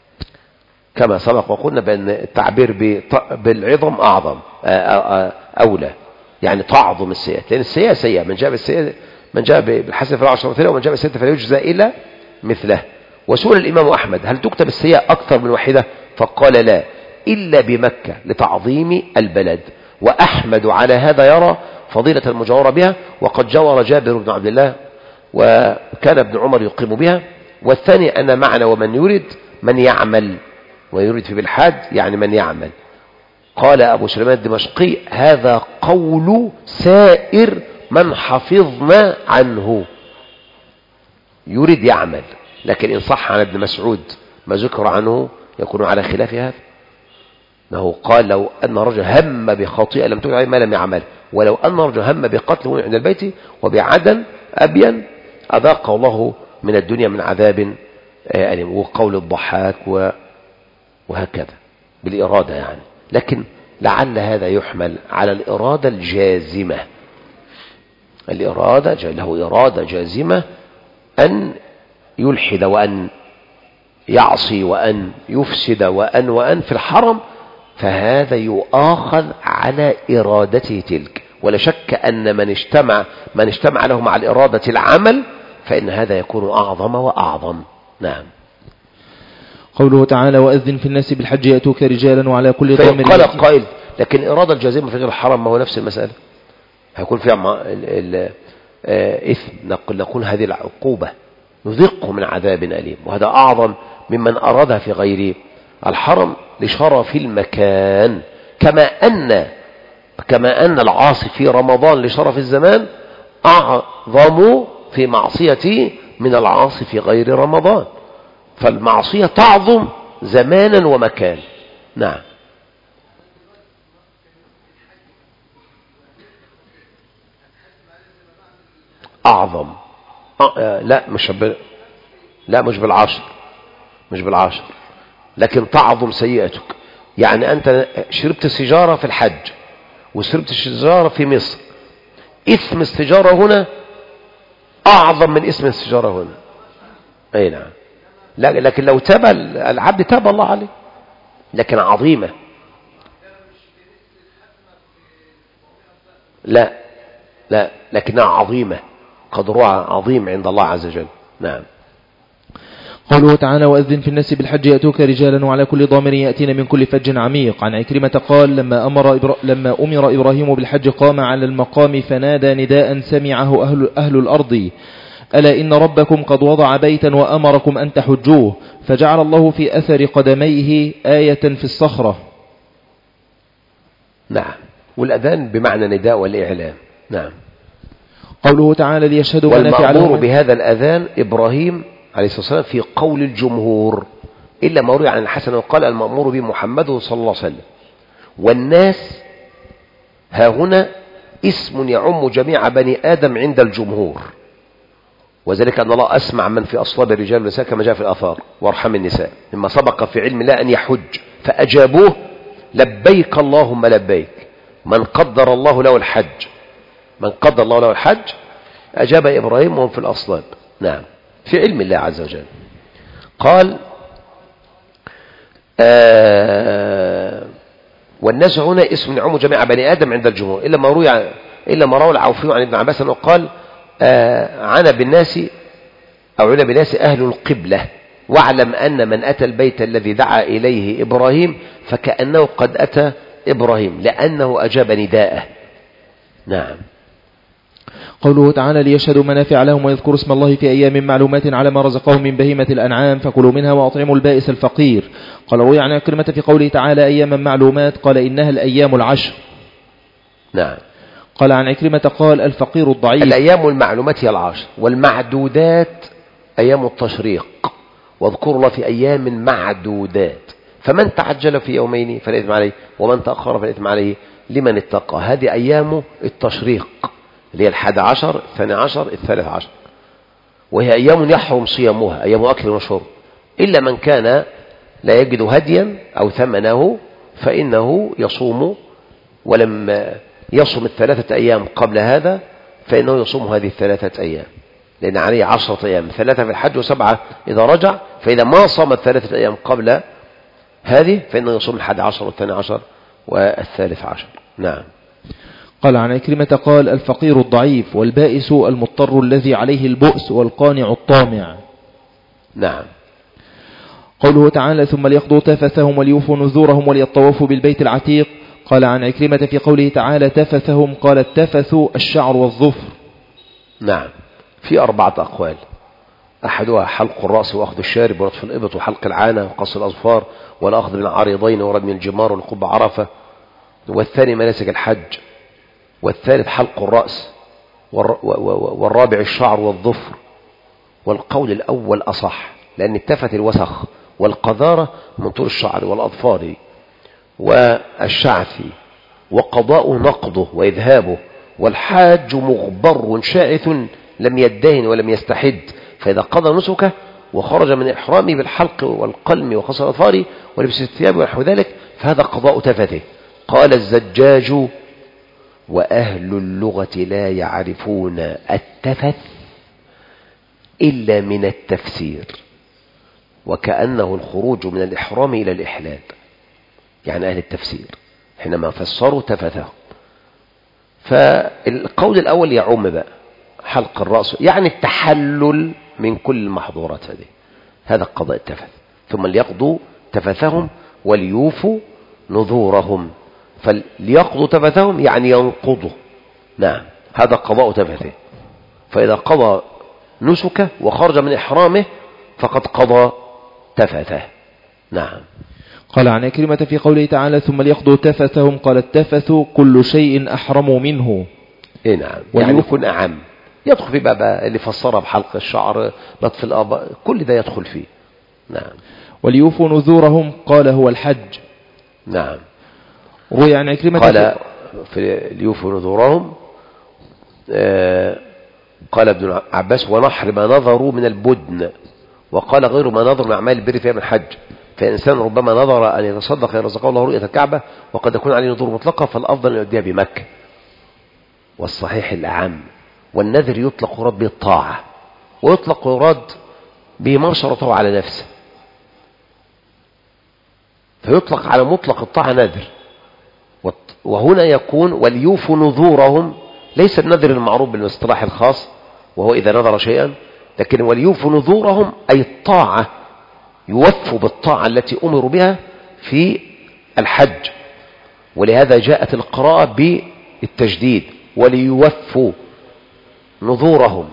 كما سبق وقلنا بأن التعبير بالعظم أعظم أولى، يعني تعظم السيئات، لأن السيئة سيئة، من جاء بالسيئة من جاء بالحسنة فله عشر أمثالها ومن جاء بالسيئة فلا يجزى إلا مثله. وسئل الإمام أحمد: هل تكتب السيئة أكثر من واحدة؟ فقال: لا، إلا بمكة لتعظيم البلد. وأحمد على هذا يرى فضيلة المجاورة بها، وقد جاور جابر بن عبد الله وكان ابن عمر يقيم بها. والثاني أن معنى ومن يريد من يعمل، ويريد في بالحاد يعني من يعمل. قال أبو سليمان الدمشقي: هذا قول سائر من حفظنا عنه، يريد يعمل، لكن إن صح عن ابن مسعود ما ذكر عنه يكون على خلاف هذا. أنه قال: لو أن رجل هم بخطيئة لم تكن عليه ما لم يعمل، ولو أن رجل هم بقتله عند البيت وبعدن أبين أذاق الله من الدنيا من عذاب أليم. وقول الضحاك وهكذا بالإرادة يعني، لكن لعل هذا يحمل على الإرادة الجازمة. الإرادة له إرادة جازمة أن يلحد وأن يعصي وأن يفسد وأن وأن في الحرم، فهذا يؤاخذ على إرادته تلك. ولا شك أن من اجتمع من اجتمع له مع الإرادة العمل فإن هذا يكون أعظم وأعظم. نعم. قوله تعالى: وأذن في الناس بالحج يأتوك رجالا وعلى كل ضامر. قال قائل: لكن الإرادة الجازمة في غير الحرم ما هو نفس المسألة، هيكون فيها إثم، نقول هذه العقوبة نذقه من عذاب أليم، وهذا أعظم ممن أرادها في غير الحرم لشرف المكان. كما أن كما أن العاصي في رمضان لشرف الزمان أعظم في معصيته من العاصي في غير رمضان، فالمعصية تعظم زمانا ومكان. نعم. أعظم أه لا مش ب... لا مش بالعشر مش بالعشر لكن تعظم سيئتك. يعني أنت شربت السجارة في الحج وشربت السجارة في مصر، اسم السجارة هنا أعظم من اسم السجارة هنا. أي نعم. لكن لو تاب العبد تاب الله عليه، لكن عظيمة. لا لا لكنها عظيمة، قدرها عظيم عند الله عز وجل. نعم. قوله تعالى: وأذن في الناس بالحج يأتوك رجالا وعلى كل ضامر يأتين من كل فج عميق. عن عكرمة قال: لما أمر, إبرا... لما أمر إبراهيم بالحج قام على المقام فنادى نداء سمعه أهل, أهل الأرض: ألا إن ربكم قد وضع بيتا وأمركم أن تحجوه، فجعل الله في أثر قدميه آية في الصخرة. نعم. والأذان بمعنى نداء والإعلام. نعم. قوله تعالى: ليشهدوا منافع لهم. والمأمور بهذا الأذان إبراهيم عليه الصلاة والسلام في قول الجمهور، إلا ما روي عن الحسن وقال المأمور به محمد صلى الله عليه وسلم. والناس ها هنا اسم يعم جميع بني آدم عند الجمهور، وذلك أن الله أسمع من في أصلاب الرجال والنساء كما جاء في الآثار وارحم النساء، مما سبق في علم الله أن يحج فأجابوه لبيك اللهم لبيك. من قدر الله له الحج من قدر الله له الحج أجاب إبراهيم وهم في الأصلاب. نعم، في علم الله عز وجل. قال آه والناس هنا اسم يعم جميع بني آدم عند الجمهور إلا ما روي إلا ما روى العوفي عن ابن عباس أنه قال آه عنا بالناس أو عنا بالناس أهل القبلة، واعلم أن من أتى البيت الذي دعا إليه إبراهيم فكأنه قد أتى إبراهيم لأنه أجاب نداءه. نعم. قوله تعالى ليشهدوا منافع لهم ويذكروا اسم الله في أيام معلومات على ما رزقهم من بهيمة الأنعام فكلوا منها وأطعموا البائس الفقير. قال روي عن عكرمة في قوله تعالى أياما معلومات قال إنها الأيام العشر. نعم. قال عن عكرمة قال الفقير الضعيف. الأيام المعلومات هي العشر، والمعدودات أيام التشريق، واذكروا الله في أيام معدودات، فمن تعجل في يومين فلا إثم عليه ومن تأخر فلا إثم عليه لمن اتقى. هذه أيام التشريق اللي هي الحادي عشر الثاني عشر الثالث عشر، وهي أيام يحرم صيامها، أيام أكل وشرب، إلا من كان لا يجد هديا أو ثمنه فإنه يصوم، ولم يصوم الثلاثة أيام قبل هذا فإنه يصوم هذه الثلاثة أيام، لأن عليه عشرة أيام، ثلاثة في الحج وسبعة إذا رجع، فإذا ما صام الثلاثة أيام قبل هذه فإنه يصوم الحادي عشر والثاني عشر والثالث عشر. نعم. قال عن عكرمة قال الفقير الضعيف والبائس المضطر الذي عليه البؤس والقانع الطامع. نعم. قوله تعالى ثم ليقضوا تفثهم وليوفوا نذورهم وليطوفوا بالبيت العتيق. قال عن عكرمة في قوله تعالى تفثهم قال التفث الشعر والظفر. نعم، في أربعة أقوال، أحدها حلق الرأس وأخذ الشارب ونطف الإبط وحلق العانة وقص الأظفار والأخذ من العارضين ورمي الجمار والقب عرفة، والثاني مناسك الحج، والثالث حلق الرأس، والرابع الشعر والظفر. والقول الأول أصح، لأن التفت الوسخ والقذارة من طول الشعر والأظفار والشعث، وقضاء نقضه وإذهابه، والحاج مغبر شاعث لم يدهن ولم يستحد، فإذا قضى نسكه وخرج من إحرامه بالحلق والقلم وقص الأظفار ولبس الثياب ونحو ذلك فهذا قضاء تفته. قال الزجاج وأهل اللغة لا يعرفون التفت إلا من التفسير، وكأنه الخروج من الإحرام إلى الإحلال، يعني أهل التفسير حينما فسروا تفته. فالقول الأول يعم بقى حلق الرأس، يعني التحلل من كل المحظورات هذه، هذا قضاء التفت. ثم ليقضوا تفثهم وليوفوا نذورهم، فليقضوا تفثهم يعني ينقضوا. نعم، هذا قضاء تفثه. فإذا قضى نسكه وخرج من إحرامه فقد قضى تفثه. نعم. قال عن عكرمة في قوله تعالى ثم ليقضوا تفثهم قال التفث كل شيء أحرموا منه. إيه نعم، يعني يكون أعم، يدخل في باب اللي فسرها بحلق الشعر لطف الآباء، كل ده يدخل فيه. نعم. وليوفوا نذورهم قال هو الحج. نعم. روي عن عكرمة قال في ليوفوا نذورهم آه قال ابن عباس ونحر ما نظروا من البدن، وقال غير ما نظر من أعمال البر في يوم الحج، فإنسان ربما نظر أن يتصدق يرزقه الله رؤية الكعبة وقد يكون عليه نذور مطلقة، فالأفضل أن يؤديها بمكة، والصحيح الأعم. والنذر يطلق يراد به الطاعة، ويطلق يراد به ما شرطه على نفسه، فيطلق على مطلق الطاعة نذر. وهنا يكون وليوفوا نذورهم، ليس النذر المعروف بالاصطلاح الخاص وهو إذا نذر شيئا، لكن وليوفوا نذورهم أي الطاعة، يوفوا بالطاعة التي أمروا بها في الحج. ولهذا جاءت القراءة بالتجديد وليوفوا نذورهم،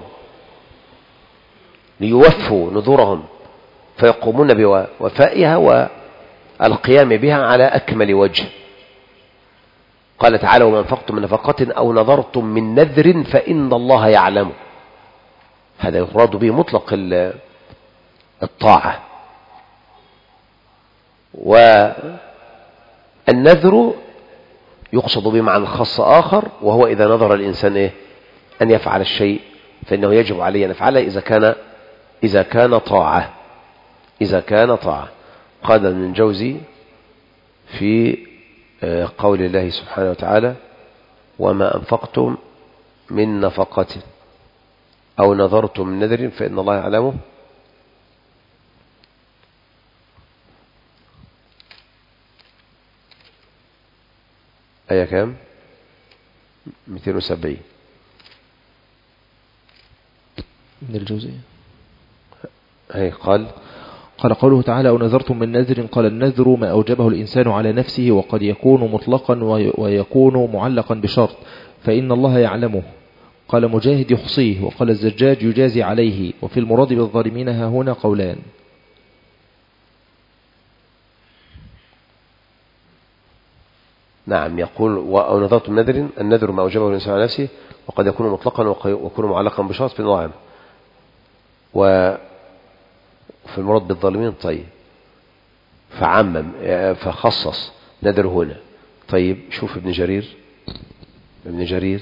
ليوفوا نذورهم، فيقومون بوفائها والقيام بها على أكمل وجه. قال تعالى وما أنفقتم من نفقة أو نذرتم من نذر فإن الله يعلم، هذا يراد به مطلق الطاعة. والنذر يقصد بمعنى خاص آخر، وهو إذا نظر الإنسان إيه؟ أن يفعل الشيء فإنه يجب عليه أن يفعله إذا كان إذا كان طاعة إذا كان طاعة. قال ابن الجوزي في قول الله سبحانه وتعالى: وما أنفقتم من نفقة أو نذرتم من نذر فإن الله يعلمه. آية كام؟ مئتين وسبعين. من الجوزي هي قال قال قوله تعالى: أو نذرتم من نذر. قال: النذر ما أوجبه الإنسان على نفسه، وقد يكون مطلقا ويكون معلقا بشرط، فإن الله يعلمه. قال مجاهد: يحصيه. وقال الزجاج: يجازي عليه. وفي المراد بالظالمين ها هنا قولان. نعم، يقول: أو نذرتم من نذر. النذر ما أوجبه الإنسان على نفسه، وقد يكون مطلقا ويكون معلقا بشرط، فإن الله يعلمه. وفي المراد بالظالمين طيب فعمم فخصص نذر هنا. طيب شوف ابن جرير ابن جرير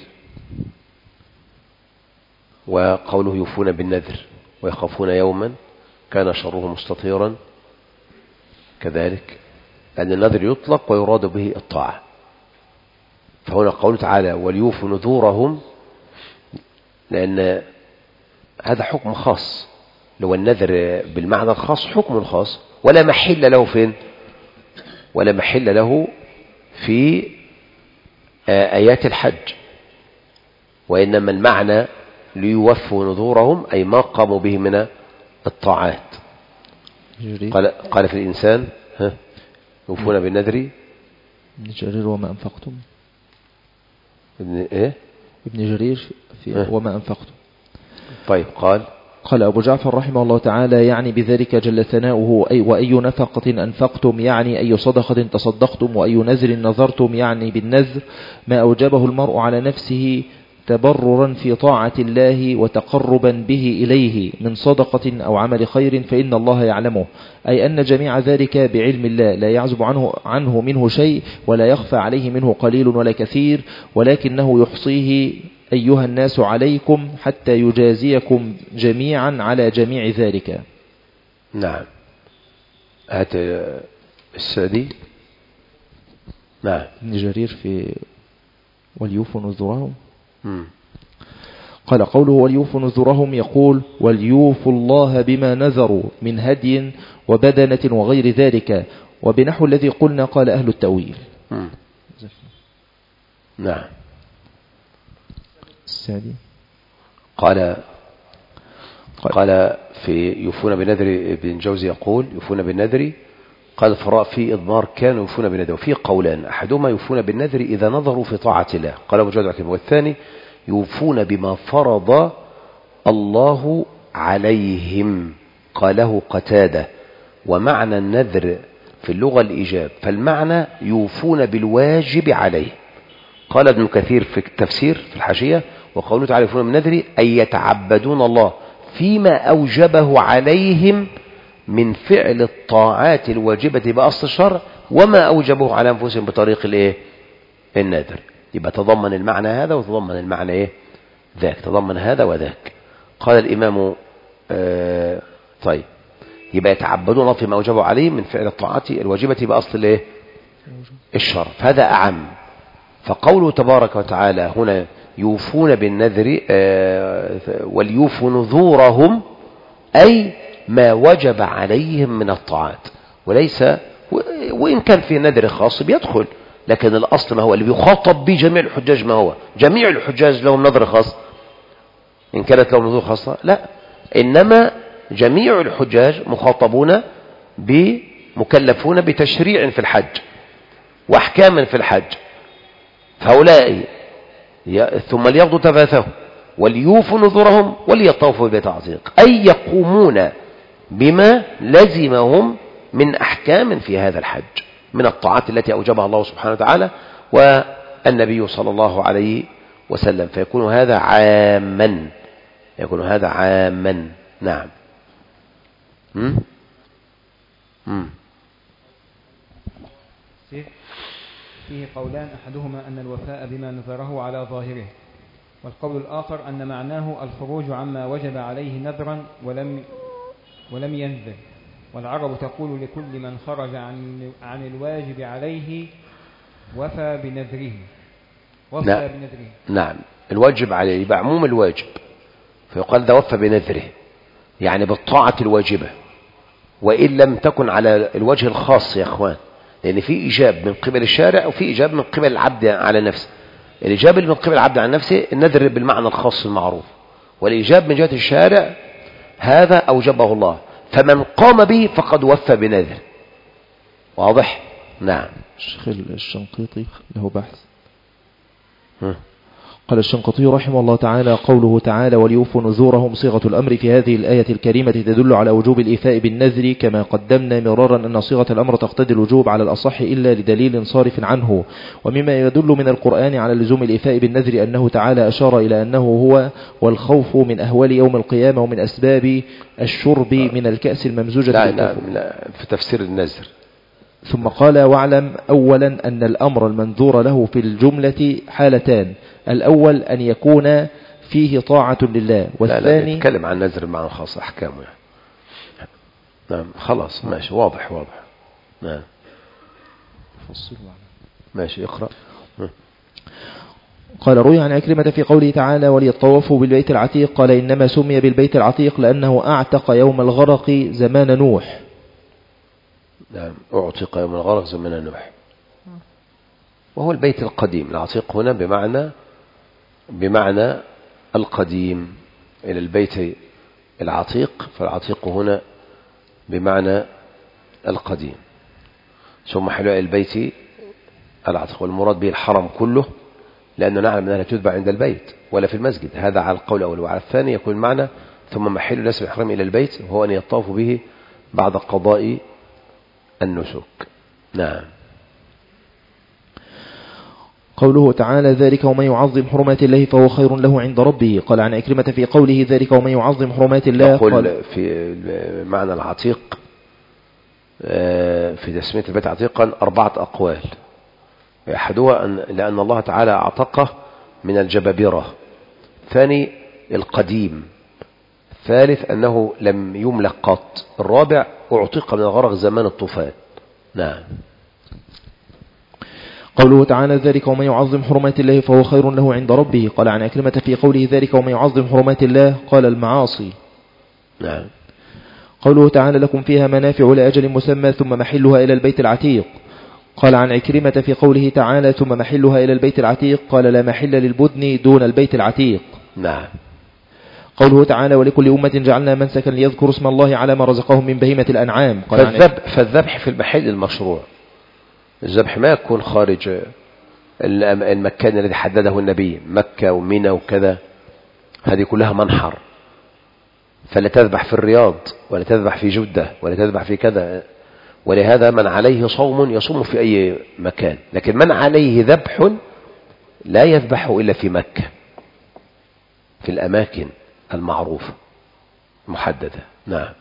وقوله: يوفون بالنذر ويخافون يوما كان شره مستطيرا. كذلك لأن النذر يطلق ويراد به الطاعة. فهنا قوله تعالى: وليوفوا نذورهم، لأن هذا حكم خاص، لو النذر بالمعنى الخاص حكم خاص ولا محل له فين ولا محل له في آيات الحج، وإنما المعنى ليوفوا نذورهم أي ما قاموا به من الطاعات. قال, قال في الإنسان: ها يوفون بالنذر. ابن جرير: وما أنفقتم. ابن إيه؟ ابن جرير في وما أنفقتم. طيب قال قال أبو جعفر رحمه الله تعالى: يعني بذلك جل ثناؤه: أي وأي نفقة أنفقتم، يعني أي صدقة تصدقتم، وأي نذر نذرتم، يعني بالنذر ما أوجبه المرء على نفسه تبررا في طاعة الله وتقربا به إليه من صدقة أو عمل خير، فإن الله يعلمه. أي أن جميع ذلك بعلم الله، لا يعزب عنه, عنه منه شيء، ولا يخفى عليه منه قليل ولا كثير، ولكنه يحصيه أيها الناس عليكم حتى يجازيكم جميعا على جميع ذلك. نعم. هات السعدي. نعم. ابن جرير في وليوفوا نذورهم. قال قوله: وليوفوا نذورهم، يقول: وليوفوا الله بما نذروا من هدي وبدنة وغير ذلك، وبنحو الذي قلنا. قال أهل التأويل. مم. نعم. السادي قال قال في يوفون بالنذر. ابن جوزي يقول: يوفون بالنذر. قال الفراء في إضمار كانوا يوفون بالنذر. وفي قولان: أحدهما يوفون بالنذر إذا نظروا في طاعة الله، قال أبو جعفر، والثاني يوفون بما فرض الله عليهم، قاله قتادة. ومعنى النذر في اللغة الإيجاب، فالمعنى يوفون بالواجب عليه. قال ابن كثير في التفسير في الحاشية: وقوله تعالى: يوفون بالنذر أي يتعبدون الله فيما أوجبه عليهم من فعل الطاعات الواجبة بأصل الشرع، وما أوجبه على أنفسهم بطريق الإيه؟ النذر. يبقى تضمن المعنى هذا وتضمن المعنى إيه؟ ذاك، تضمن هذا وذاك. قال الإمام آه طيب يبقى يتعبدون الله فيما أوجبه عليهم من فعل الطاعات الواجبة بأصل الإيه؟ الشرع، فهذا أعم. فقوله تبارك وتعالى هنا: يوفون بالنذر آه وليوفوا نذورهم، أي ما وجب عليهم من الطاعات، وليس وإن كان في نذر خاص بيدخل، لكن الأصل ما هو اللي بيخاطب به جميع الحجاج. ما هو جميع الحجاج لهم نذر خاص إن كانت لهم نذور خاصة؟ لا، إنما جميع الحجاج مخاطبون بمكلفون بتشريع في الحج وأحكام في الحج، فهؤلاء ثم ليقضوا تفاثهم وليوفوا نذورهم وليطوفوا بالبيت العتيق، أي يقومون بما لزمهم من أحكام في هذا الحج من الطاعات التي أوجبها الله سبحانه وتعالى والنبي صلى الله عليه وسلم، فيكون هذا عاما يكون هذا عاما. نعم. م? م. التفسير فيه قولان، أحدهما أن الوفاء بما نذره على ظاهره، والقول الآخر أن معناه الخروج عما وجب عليه نذرا ولم ولم ينذر. والعرب تقول لكل من خرج عن عن الواجب عليه وفى بنذره وفى نعم. بنذره. نعم، الواجب عليه بعموم الواجب، فيقال ذا وفى بنذره، يعني بالطاعة الواجبة، وإن لم تكن على الوجه الخاص يا أخوان، لأن في إيجاب من قبل الشارع وفي إيجاب من قبل العبد على نفسه. الإيجاب اللي من قبل العبد على نفسه النذر بالمعنى الخاص المعروف، والإيجاب من جهة الشارع هذا أوجبه الله، فمن قام به فقد وفى بنذر. واضح؟ نعم. الشيخ الشنقيطي له بحث. هم. قال الشنقيطي رحمه الله تعالى: قوله تعالى وليوفوا نذورهم صيغة الأمر في هذه الآية الكريمة تدل على وجوب الإيفاء بالنذر، كما قدمنا مرارا أن صيغة الأمر تقتضي الوجوب على الأصح إلا لدليل صارف عنه. ومما يدل من القرآن على لزوم الإيفاء بالنذر أنه تعالى أشار إلى أنه هو والخوف من أهوال يوم القيامة ومن أسباب الشرب من الكأس الممزوجة. لا لا, لا في تفسير النذر. ثم قال: واعلم أولا أن الأمر المنذور له في الجملة حالتان: الأول أن يكون فيه طاعة لله، والثاني لا لا نتكلم عن النذر مع الخاص أحكامه يعني. نعم خلاص ماشي، واضح واضح. نعم ماشي، اقرأ. قال: روي عن عكرمة في قوله تعالى وليطوفوا بالبيت العتيق، قال: إنما سمي بالبيت العتيق لأنه أعتق يوم الغرق زمان نوح. نعم، أعتق يوم الغرق زمان نوح، وهو البيت القديم. العتيق هنا بمعنى بمعنى القديم، إلى البيت العتيق، فالعتيق هنا بمعنى القديم. ثم حلوا البيت العتيق، والمراد به الحرم كله، لأنه نعلم أنها لا تتبع عند البيت ولا في المسجد، هذا على القول الأول. وعلى الثاني يكون المعنى ثم محل نسب الحرم إلى البيت، وهو أن يطاف به بعد قضاء النسك. نعم. قوله تعالى ذلك ومن يعظم حرمات الله فهو خير له عند ربه. قال عن عكرمة في قوله ذلك ومن يعظم حرمات الله، قال في معنى العتيق في تسمية البيت عتيقا أربعة أقوال. أحدها أن لأن الله تعالى أعتقه من الجبابرة، ثاني القديم، ثالث أنه لم يملك قط، الرابع أعتق من الغرق زمان الطوفان. نعم. قوله تعالى ذلك ومن يعظم حرمات الله فهو خير له عند ربه. قال عن عكرمة في قوله ذلك ومن يعظم حرمات الله، قال المعاصي. نعم. قوله تعالى لكم فيها منافع لأجل مسمى ثم محلها إلى البيت العتيق. قال عن عكرمة في قوله تعالى ثم محلها إلى البيت العتيق، قال لا محل للبدن دون البيت العتيق. نعم. قوله تعالى ولكل أمة جعلنا منسكا ليذكروا اسم الله على ما رزقهم من بهيمة الأنعام. قال فالذبح, فالذبح في المحل المشروع، الذبح ما يكون خارج المكان الذي حدده النبي، مكة ومنى وكذا، هذه كلها منحر، فلا تذبح في الرياض ولا تذبح في جدة ولا تذبح في كذا. ولهذا من عليه صوم يصوم في أي مكان، لكن من عليه ذبح لا يذبحه إلا في مكة، في الأماكن المعروفة محددة. نعم.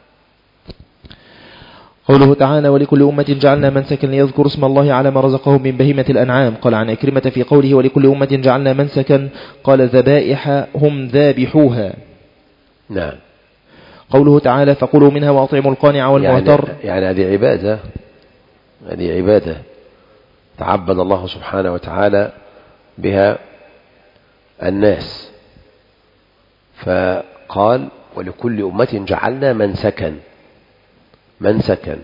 قوله تعالى ولكل أمة جعلنا منسكا ليذكروا اسم الله على ما رزقهم من بهيمة الأنعام. قال عن عكرمة في قوله ولكل أمة جعلنا منسكا، قال ذبائح هم ذابحوها. نعم. قوله تعالى فقولوا منها وأطعموا القانع والمعتر. يعني, يعني هذه عبادة، هذه عبادة تعبد الله سبحانه وتعالى بها الناس، فقال ولكل أمة جعلنا منسكا. منسكا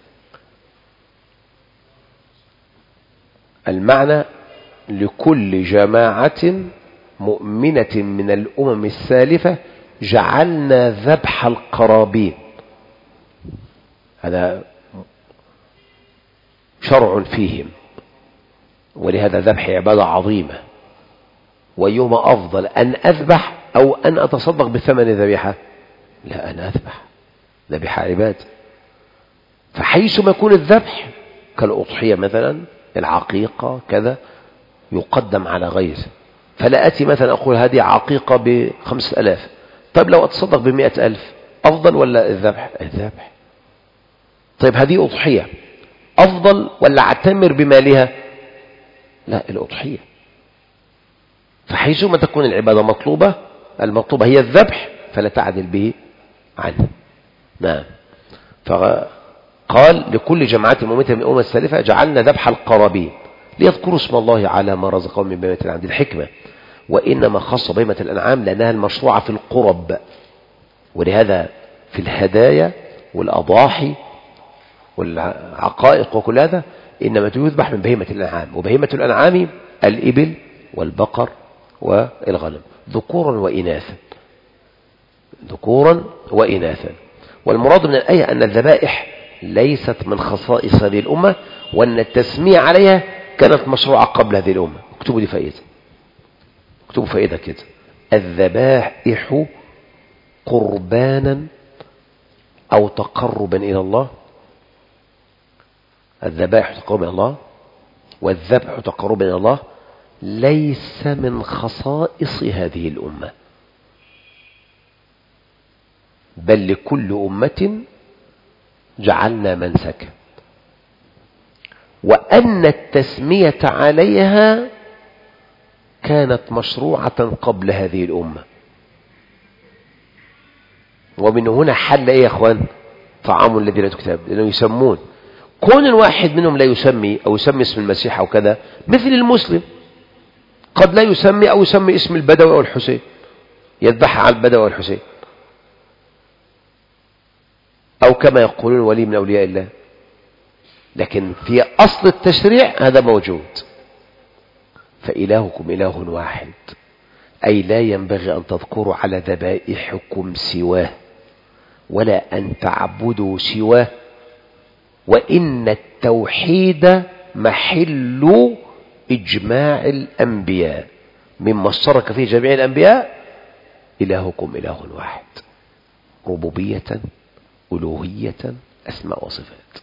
المعنى لكل جماعة مؤمنة من الأمم السالفة جعلنا ذبح القرابين، هذا شرع فيهم، ولهذا ذبح عبادة عظيمة. وأيهما أفضل، أن أذبح أو أن أتصدق بثمن ذبيحة؟ لا، أنا أذبح، ذبيحة عبادة. فحيث ما يكون الذبح كالأضحية مثلا، العقيقة كذا، يقدم على غيره. فلا أتي مثلا أقول هذه عقيقة بخمسة ألاف، طيب لو أتصدق بمئة ألف أفضل ولا الذبح؟ الذبح. طيب هذه أضحية أفضل ولا اعتمر بمالها؟ لا، الأضحية. فحيثما تكون العبادة مطلوبة، المطلوبة هي الذبح، فلا تعدل به عنه. نعم. فقال لكل جماعة مؤمنة من الأمم السالفة جعلنا ذبح القرابين ليذكروا اسم الله على ما رزقهم من بهيمة الأنعام. دي الحكمة. وإنما خص بهيمة الأنعام لأنها المشروعة في القرب، ولهذا في الهدايا والأضاحي والعقائق وكل هذا إنما يذبح من بهيمة الأنعام. وبهيمة الأنعام الإبل والبقر والغنم ذكورا وإناثا، ذكورا وإناثا. والمراد من الآية أن الذبائح ليست من خصائص هذه الأمة، وأن التسمية عليها كانت مشروعة قبل هذه الأمة. اكتبوا دي فائدة، اكتبوا فائدة كده: الذبائح قربانا أو تقربا إلى الله. الذبائح تقربا إلى الله والذبح تقربا إلى الله ليس من خصائص هذه الأمة، بل لكل أمة جعلنا منسكا، وأن التسمية عليها كانت مشروعة قبل هذه الأمة. ومن هنا حل إيه يا أخوان؟ طعام الذين لا كتاب، لأنه يسمون. كون الواحد منهم لا يسمي أو يسمي اسم المسيح أو كذا، مثل المسلم قد لا يسمي أو يسمي اسم البدوي أو الحسين، يذبح على البدوي والحسين، أو كما يقولون ولي من أولياء الله. لكن في أصل التشريع هذا موجود. فإلهكم إله واحد، أي لا ينبغي أن تذكروا على ذبائحكم سواه، ولا أن تعبدوا سواه. وإن التوحيد محل إجماع الأنبياء، مما اشترك فيه جميع الأنبياء إلهكم إله واحد، ربوبية ألوهية أسماء وصفات.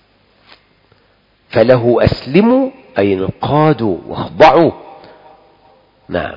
فله أسلموا أي انقادوا واخضعوا. نعم.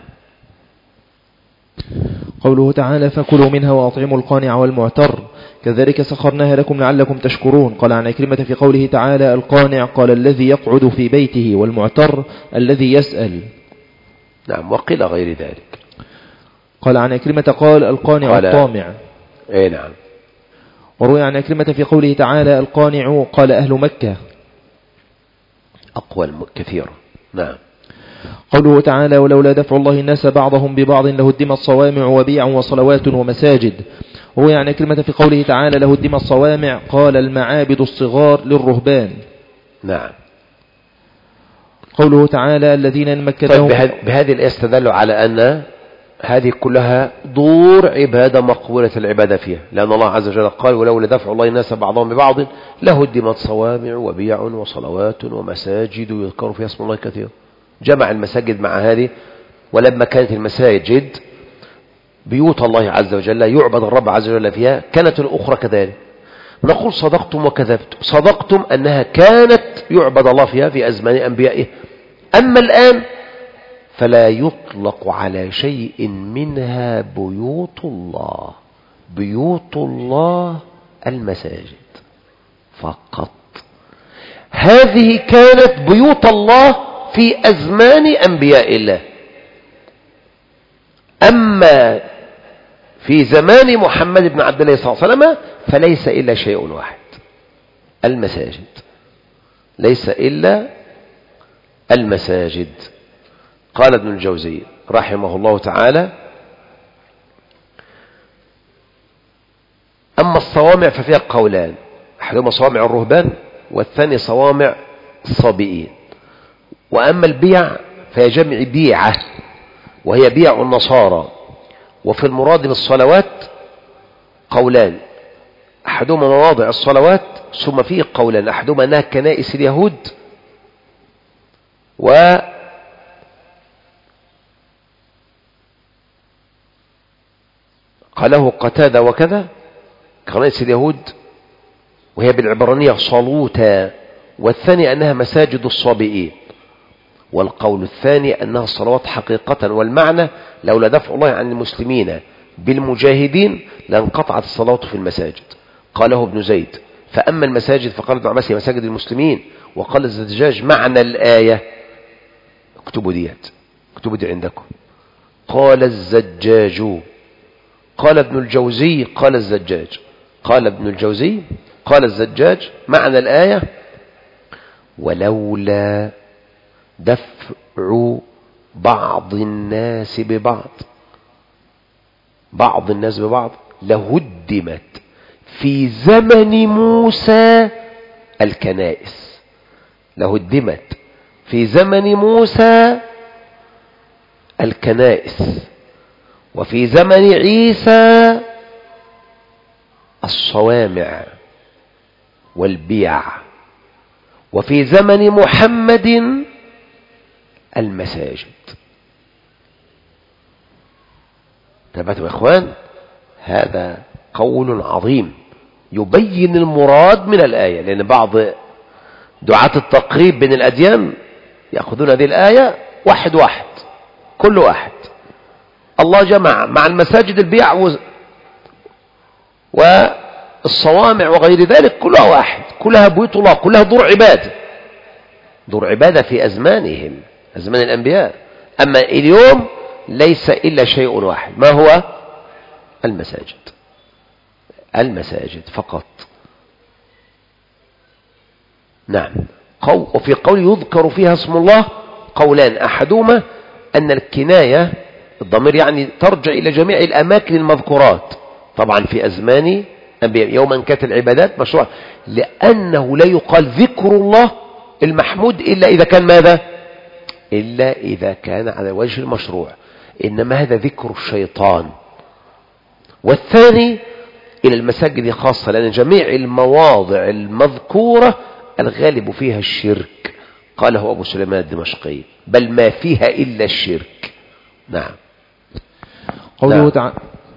قوله تعالى: فكلوا منها وأطعموا القانع والمعتر كذلك سخرناها لكم لعلكم تشكرون. قال عن عكرمة في قوله تعالى: القانع قال الذي يقعد في بيته، والمعتر الذي يسأل. نعم. وقيل غير ذلك. قال عن عكرمة قال القانع الطامع. اي نعم. وروي عن عكرمة في قوله تعالى: القانع قال أهل مكة. أقوال كثيرة. نعم. قوله تعالى: ولولا دفع الله الناس بعضهم ببعض لهدمت صوامع وبيع وصلوات ومساجد. وروي عن عكرمة في قوله تعالى: لهدمت الصوامع قال المعابد الصغار للرهبان. نعم. قوله تعالى: الذين مكناهم. طيب بهذه الآية استدلوا على أن هذه كلها دور عبادة مقبولة العبادة فيها، لأن الله عز وجل قال: ولولا دفع الله الناس بعضهم ببعض لهدمت صوامع وبيع وصلوات ومساجد يذكر فيها اسم الله كثيرا. جمع المساجد مع هذه. ولما كانت المساجد بيوت الله عز وجل يعبد الرب عز وجل فيها، كانت الأخرى كذلك. نقول صدقتم وكذبتم. صدقتم أنها كانت يعبد الله فيها في أزمان أنبيائه، أما الآن فلا يطلق على شيء منها بيوت الله. بيوت الله المساجد فقط. هذه كانت بيوت الله في أزمان أنبياء الله، أما في زمان محمد بن عبد الله صلى الله عليه وسلم فليس إلا شيء واحد: المساجد. ليس إلا المساجد. قال ابن الجوزي رحمه الله تعالى: أما الصوامع ففيها قولان: أحدهما صوامع الرهبان، والثاني صوامع الصابئين. وأما البيع فهي جمع بيعة، وهي بيع النصارى. وفي المراد بالصلوات قولان: أحدهما مواضع الصلوات، ثم فيه قولان: أحدهما أنها كنائس اليهود، و قاله قتادة وكذا كنائس اليهود، وهي بالعبرانية صلوتا. والثاني أنها مساجد الصابئين. والقول الثاني أنها الصلوات حقيقة، والمعنى: لولا دفع الله عن المسلمين بالمجاهدين لانقطعت الصلاة في المساجد. قاله ابن زيد: فأما المساجد فقال ابن عباس هي مساجد المسلمين، وقال الزجاج معنى الآية، اكتبوا ديت، اكتبوا دي عندكم. قال الزجاج، قال ابن الجوزي قال الزجاج، قال ابن الجوزي قال الزجاج معنى الآية: ولولا دفع بعض الناس ببعض، بعض الناس ببعض، لهدمت في زمن موسى الكنائس، لهدمت في زمن موسى الكنائس، وفي زمن عيسى الصوامع والبيع، وفي زمن محمد المساجد. تبعتوا يا اخوان؟ هذا قول عظيم يبين المراد من الآية، لأن بعض دعاة التقريب بين الأديان يأخذون هذه الآية واحد واحد، كل واحد. الله جمع مع المساجد البيع والصوامع وغير ذلك، كلها واحد، كلها بيوت الله، كلها دور عبادة، دور عبادة في أزمانهم، أزمان الأنبياء. أما اليوم ليس إلا شيء واحد، ما هو؟ المساجد، المساجد فقط. نعم. وفي قول يذكر فيها اسم الله قولان: أحدهما أن الكناية الضمير يعني ترجع إلى جميع الأماكن المذكورات، طبعا في أزمان يوما كانت العبادات مشروع، لأنه لا يقال ذكر الله المحمود إلا إذا كان ماذا؟ إلا إذا كان على وجه المشروع، إنما هذا ذكر الشيطان. والثاني إلى المساجد خاصة، لأن جميع المواضع المذكورة الغالب فيها الشرك، قاله أبو سليمان الدمشقي، بل ما فيها إلا الشرك. نعم. قوله نعم. تعالى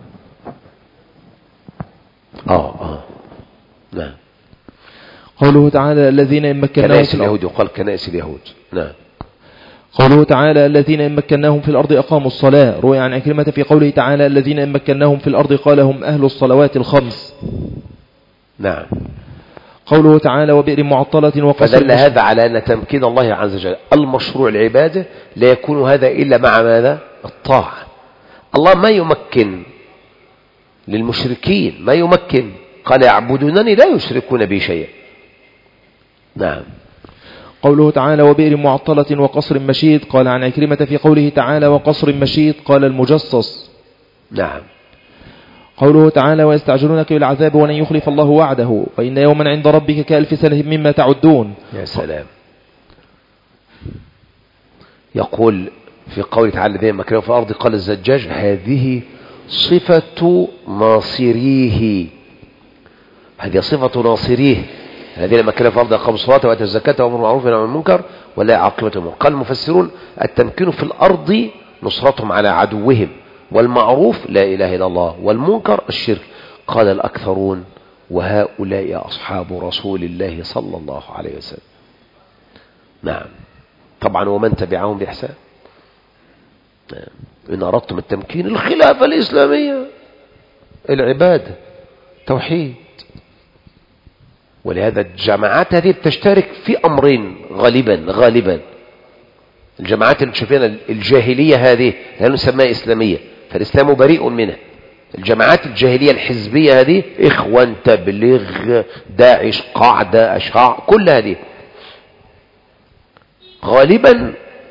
آه آه نعم. قوله تعالى الذين إن مكناهم كنائس في الأرض، اليهود، وقال كنائس اليهود. نعم. قوله تعالى الذين إن مكناهم في الأرض أقاموا الصلاة، روي عن عكرمة في قوله تعالى الذين إن مكناهم في الأرض قال هم أهل الصلوات الخمس. نعم. قوله تعالى وبئر معطلة وقصر. فدل هذا على أن تمكين الله عز وجل المشروع العبادة لا يكون هذا إلا مع ماذا؟ الطاعة. الله ما يمكن للمشركين، ما يمكن، قال يعبدونني لا يشركون بي شيئا. نعم. قوله تعالى وبئر معطلة وقصر مشيد، قال عن عكرمة في قوله تعالى وقصر مشيد قال المجصص. نعم. قوله تعالى ويستعجلونك بالعذاب ولن يخلف الله وعده وإن يوما عند ربك كألف سنة مما تعدون. يا سلام. يقول في قوله تعالى الذين مكناهم في الأرض، قال الزجاج هذه صفة ناصريه، هذه صفة ناصريه، الذين مكناهم في الأرض أقاموا الصلاة وآتوا الزكاة وأمروا بالمعروف ونهوا عن المنكر ولا عاقبة الأمور. قال المفسرون التمكين في الأرض نصرتهم على عدوهم، والمعروف لا إله إلا الله، والمنكر الشرك. قال الأكثرون وهؤلاء أصحاب رسول الله صلى الله عليه وسلم. نعم. طبعا ومن تبعهم بإحسان. نعم. إن أردتم التمكين الخلافة الإسلامية، العبادة، توحيد. ولهذا الجماعات هذه بتشترك في أمرين غالبا غالبا. الجماعات اللي تشوفين الجاهلية هذه لا نسميها إسلامية، فالإسلام بريء منها. الجماعات الجاهلية الحزبية هذه، إخوان، تبليغ، داعش، قاعدة، أشعار، كل هذه غالبا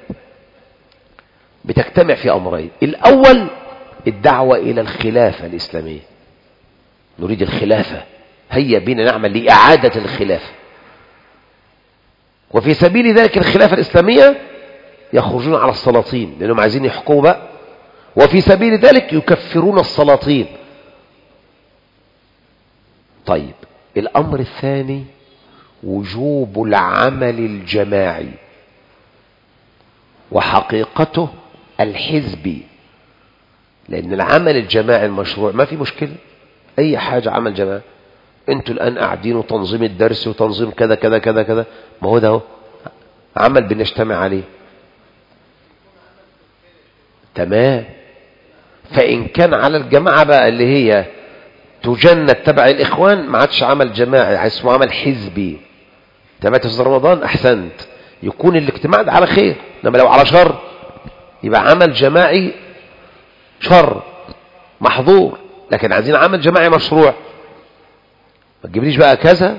بتجتمع في أمرين. الأول الدعوة إلى الخلافة الإسلامية، نريد الخلافة، هيا بنا نعمل لإعادة الخلافة. وفي سبيل ذلك الخلافة الإسلامية يخرجون على السلاطين لأنهم عايزين يحكموا بقى، وفي سبيل ذلك يكفرون السلاطين. طيب الأمر الثاني وجوب العمل الجماعي، وحقيقته الحزبي، لأن العمل الجماعي المشروع ما في مشكلة، أي حاجة عمل جماعي. أنتوا الآن قاعدين وتنظيم الدرس وتنظيم كذا كذا كذا كذا، ما هو ده هو عمل بنجتمع عليه. تمام. فإن كان على الجماعة بقى اللي هي تجند تبع الإخوان، ما عادش عمل جماعي، اسمه عمل حزبي. تابعت في رمضان أحسنت، يكون الاجتماع ده على خير. لما لو على شر يبقى عمل جماعي شر محظور، لكن عايزين عمل جماعي مشروع. ما تجيبليش بقى كذا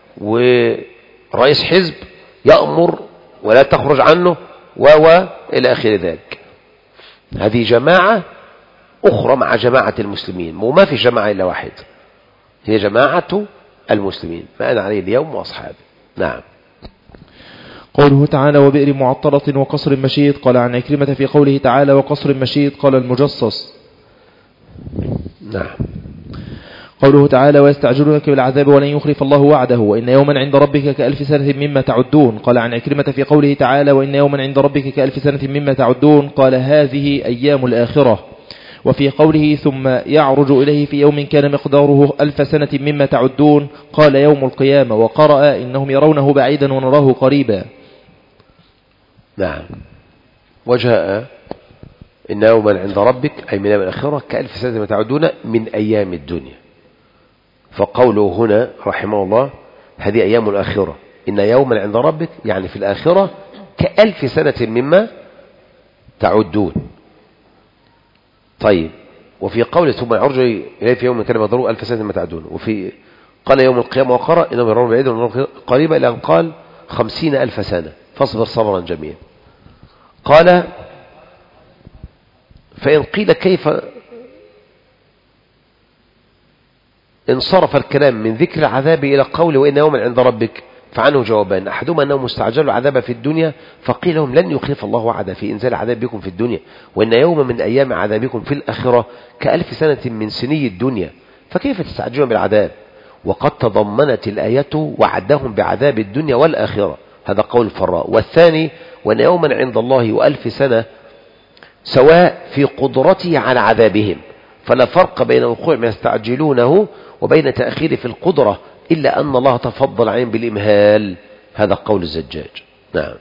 ورئيس حزب يأمر ولا تخرج عنه و و إلى آخر ذلك. هذه جماعة أخرى مع جماعة المسلمين، وما في جماعة إلا واحد، هي جماعة المسلمين، ما أنا عليه اليوم وأصحابي. نعم. قوله تعالى وبئر معطلة وقصر مشيد. قال عن عكرمة في قوله تعالى وقصر مشيد قال المجصص. نعم. قوله تعالى ويستعجلونك بالعذاب ولن يخلف الله وعده وإن يوما عند ربك كألف سنة مما تعدون. قال عن عكرمة في قوله تعالى وإن يوما عند ربك كألف سنة مما تعدون قال هذه أيام الآخرة. وفي قوله ثم يعرج إليه في يوم كان مقداره ألف سنة مما تعدون قال يوم القيامة. وقرأ إنهم يرونه بعيدا ونراه قريبا. نعم. وجاء إن يوما عند ربك أي من أيام الآخرة كألف سنة مما تعدون من أيام الدنيا. فقوله هنا رحمه الله هذه أيام الآخرة، إن يوما عند ربك يعني في الآخرة كألف سنة مما تعدون. طيب، وفي قوله ثم يعرج إليه في يوم كان مقداره ألف سنة مما تعدون، وفي قال يوم القيامة وقرأ إنهم يرون بعيدا ونراه قريبا إلى أن قال خمسين ألف سنة فاصبر صبرا جميلا. قال فإن قيل كيف انصرف الكلام من ذكر العذاب إلى قوله وإن يوما عند ربك، فعنه جوابان، أحدهما أنه مستعجل العذاب في الدنيا فقيل لهم لن يخلف الله وعده في إنزال عذاب بكم في الدنيا، وإن يوما من أيام عذابكم في الآخرة كألف سنة من سني الدنيا، فكيف تستعجلون بالعذاب وقد تضمنت الآية وعدهم بعذاب الدنيا والآخرة. هذا قول الفراء. والثاني وإن يوما عند الله وألف سنة سواء في قدرته على عذابهم، فلا فرق بين وقوع ما يستعجلونه وبين تأخير في القدرة إلا أن الله تفضل عليهم بالإمهال. هذا قول الزجاج. نعم.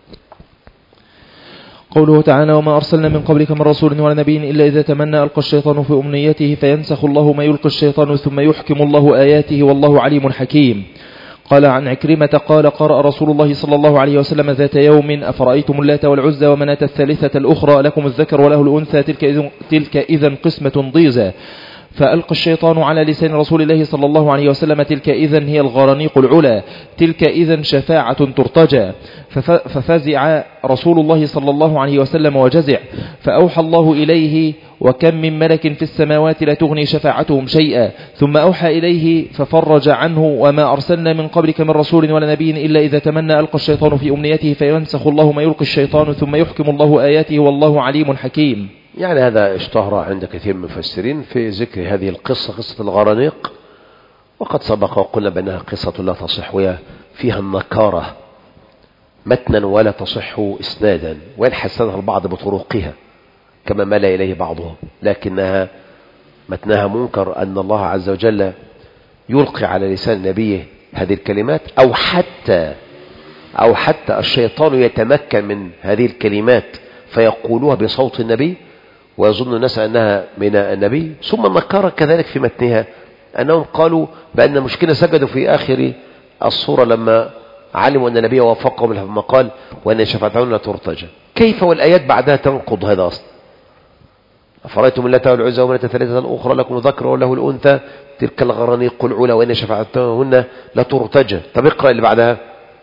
قوله تعالى وما أرسلنا من قبلك من رسول ولا نبي إلا إذا تمنى ألقى الشيطان في أمنيته فينسخ الله ما يلقي الشيطان ثم يحكم الله آياته والله عليم حكيم. قال عن عكرمة قال قرأ رسول الله صلى الله عليه وسلم ذات يوم أفرأيتم اللات والعزى ومناة الثالثة الأخرى لكم الذكر وله الأنثى تلك إذن, تلك إذن قسمة ضيزى. فألقى الشيطان على لسان رسول الله صلى الله عليه وسلم تلك إذن هي الغرانيق العلا، تلك إذن شفاعة ترتجى. ففزع رسول الله صلى الله عليه وسلم وجزع، فأوحى الله إليه وكم من ملك في السماوات لا تغني شفاعتهم شيئا، ثم أوحى إليه ففرج عنه وما أرسلنا من قبلك من رسول ولا نبي إلا إذا تمنى ألقى الشيطان في أمنيته فينسخ الله ما يلقي الشيطان ثم يحكم الله آياته والله عليم حكيم. يعني هذا اشتهر عند كثير من المفسرين في ذكر هذه القصة، قصة الغرانيق، وقد سبق وقلنا بأنها قصة لا تصح وهي فيها النكارة متنا ولا تصح إسنادا، وإن حسنها البعض بطرقها كما مال إليه بعضهم، لكنها متنها منكر أن الله عز وجل يلقي على لسان نبيه هذه الكلمات، أو حتى أو حتى الشيطان يتمكن من هذه الكلمات فيقولوها بصوت النبي ويظن الناس أنها من النبي. ثم النكارة كذلك في متنها أنهم قالوا بأن المشكلة سجدوا في آخر الصورة لما علموا أن النبي وافقهم لما قال وأن شفاعتهم لا ترتجى. كيف والآيات بعدها تنقض هذا أصلا؟ أفرأيتم اللات والعزى ومناة الثالثة الأخرى لكم ذكر وله الأنثى تلك الغرانيق العلا وإن شفاعتهن لا ترتجى. طب اقرأ اللي بعدها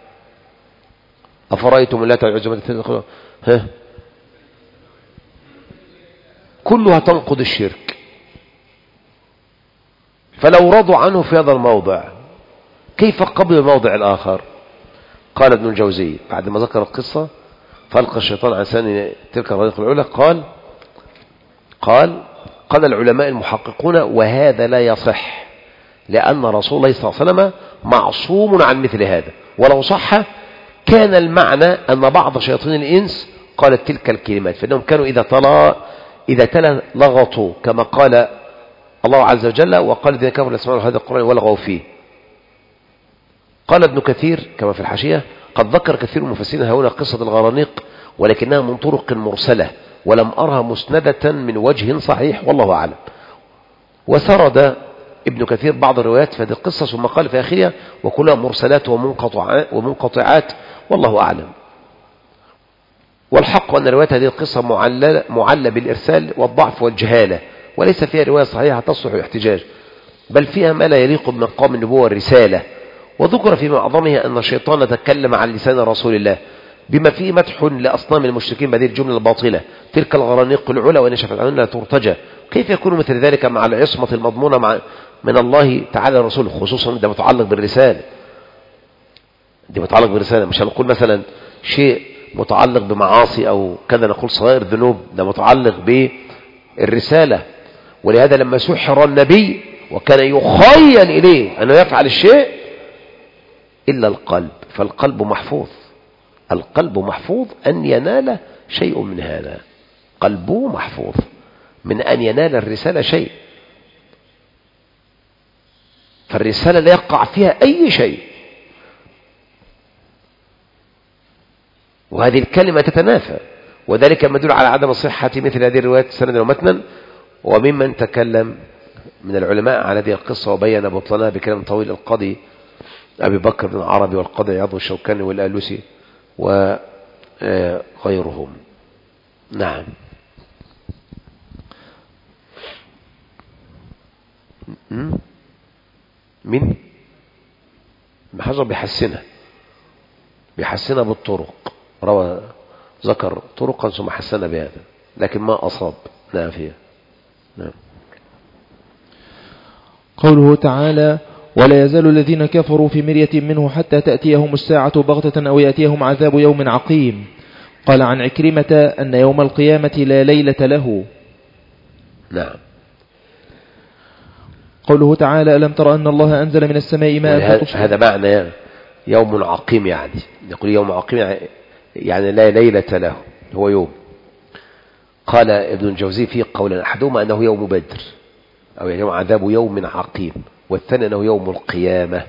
أفرأيتم اللات والعزى ومناة الثالثة الأخرى، ها كلها تنقض الشرك. فلو رضوا عنه في هذا الموضع كيف قبل الموضع الآخر؟ قال ابن الجوزي بعد ما ذكر القصة فألقى الشيطان عن لسان تلك الغرانيق العلا قال قال قال العلماء المحققون وهذا لا يصح، لأن رسول الله صلى الله عليه وسلم معصوم عن مثل هذا، ولو صح كان المعنى أن بعض شياطين الإنس قالت تلك الكلمات، فإنهم كانوا إذا تلا إذا تلا لغطوا كما قال الله عز وجل وقال الذين كفروا لا يسمعون هذا القرآن ولغوا فيه. قال ابن كثير كما في الحاشية قد ذكر كثير من المفسرين هنا قصة الغرانيق ولكنها من طرق مرسلة ولم أرها مسندة من وجه صحيح والله أعلم. وسرد ابن كثير بعض الروايات في هذه القصة ثم قال في آخرها وكلها مرسلات ومنقطعات, ومنقطعات والله أعلم. والحق أن رواية هذه القصة معلة, معلة بالإرسال والضعف والجهالة، وليس فيها رواية صحيحة تصلح الاحتجاج، بل فيها ما لا يليق بمقام النبوة والرسالة. وذكر في معظمها أن الشيطان تكلم عن لسان رسول الله بما فيه مدح لأصنام المشركين بهذه الجملة الباطلة، تلك الغرانيق العلا وإن شفعت عنها لا ترتجى. كيف يكون مثل ذلك مع العصمة المضمونة مع من الله تعالى رسوله، خصوصا ده متعلق بالرسالة، دي متعلق بالرسالة. مش هنقول مثلا شيء متعلق بمعاصي أو كذا نقول صغير ذنوب، ده متعلق بالرسالة. ولهذا لما سحر النبي وكان يخيل إليه أنه يفعل الشيء إلا القلب، فالقلب محفوظ، القلب محفوظ أن ينال شيء من هذا، قلبه محفوظ من أن ينال الرسالة شيء، فالرسالة لا يقع فيها أي شيء. وهذه الكلمة تتنافى، وذلك ما يدل على عدم صحة مثل هذه الروايات سندا ومتنا. وممن تكلم من العلماء على هذه القصة وبين بطلانها بكلام طويل القاضي أبي بكر بن العربي والقاضي عياض والشوكاني والآلوسي وغيرهم. نعم. من حجر بيحسنها بيحسنها بالطرق، روى ذكر طرقا ثم حسنها بهذا، لكن ما أصاب. نعم فيها. نعم. قوله تعالى ولا يزال الذين كفروا في مرية منه حتى تأتيهم الساعة بغتة أو يأتيهم عذاب يوم عقيم. قال عن عكرمة أن يوم القيامة لا ليلة له. نعم. قوله تعالى ألم تر أن الله أنزل من السماء ماء. هذا معنى يوم عقيم، يعني يقول يوم عقيم يعني لا ليلة له، هو يوم. قال ابن الجوزي فيه قولا أحدهما أنه يوم بدر أو يعني عذاب يوم عقيم، والثاني أنه يوم القيامة.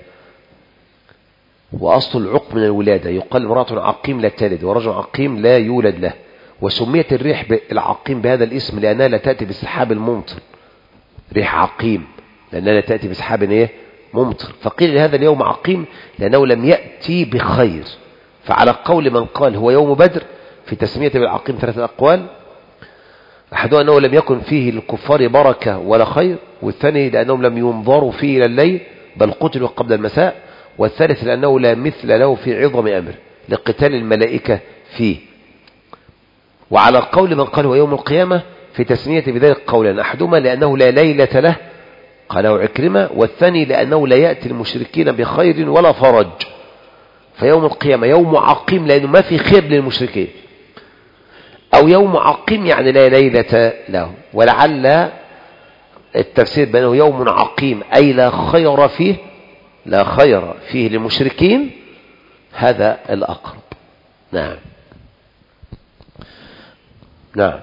وأصل العق من الولادة، يقال امرأة عقيم لا تلد ورجل عقيم لا يولد له. وسميت الريح العقيم بهذا الاسم لأنها لا تأتي بالسحاب الممطر، ريح عقيم لأنها لا تأتي بسحاب ايه ممطر. فقيل لهذا اليوم عقيم لأنه لم يأتي بخير. فعلى قول من قال هو يوم بدر في تسمية بالعقيم ثلاثة أقوال، أحدها أنه لم يكن فيه للكفار بركة ولا خير، والثاني لأنهم لم ينظروا فيه إلى الليل بل قتلوا قبل المساء، والثالث لأنه لا مثل له في عظم أمر لقتال الملائكة فيه. وعلى قول من قال هو يوم القيامة في تسمية بذلك قولا، أحدهما لأنه لا ليلة له قاله عكرمة، والثاني لأنه لا يأتي المشركين بخير ولا فرج. فيوم القيامة يوم عقيم لأنه ما في خير للمشركين، أو يوم عقيم يعني لا ليلة له. ولعل التفسير بأنه يوم عقيم أي لا خير فيه، لا خير فيه للمشركين، هذا الأقرب. نعم. نعم.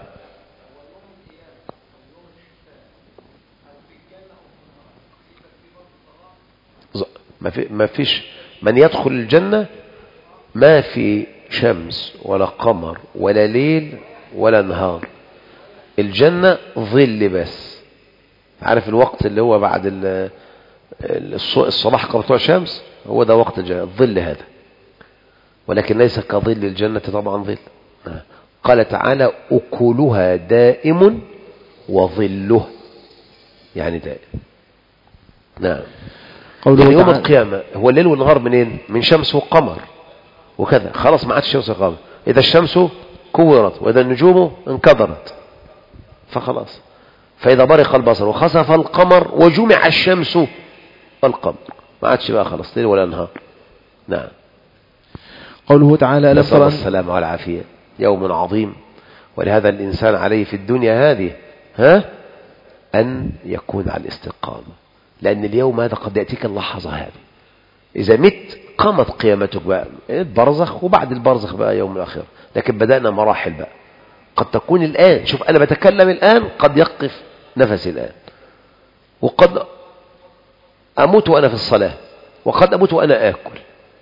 ما في ما فيش من يدخل الجنة ما في شمس ولا قمر ولا ليل ولا نهار. الجنة ظل بس. عارف الوقت اللي هو بعد الصباح قبل طلوع الشمس، هو ده وقت الجنة، الظل هذا. ولكن ليس كظل الجنة طبعا ظل. قال تعالى أكلها دائم وظله، يعني دائم. نعم. يعني يوم القيامة هو الليل والنهار منين؟ من شمس وقمر وكذا، خلاص ما عادش شمس وقمر. إذا الشمس كورت وإذا النجوم انكدرت فخلاص. فإذا برق البصر وخسف القمر وجمع الشمس والقمر، ما عادش بقى خلاص ليل ولا نهار. نعم. قوله تعالى ألم تر السلام والعافية، يوم عظيم. ولهذا الإنسان عليه في الدنيا هذه ها أن يكون على الاستقامة، لأن اليوم هذا قد يأتيك اللحظة هذه. إذا مت قامت قيامتك بقى، البرزخ، وبعد البرزخ بقى يوم الآخرة. لكن بدأنا مراحل بقى، قد تكون الآن، شوف أنا بتكلم الآن قد يقف نفسي الآن، وقد أموت وأنا في الصلاة، وقد أموت وأنا آكل.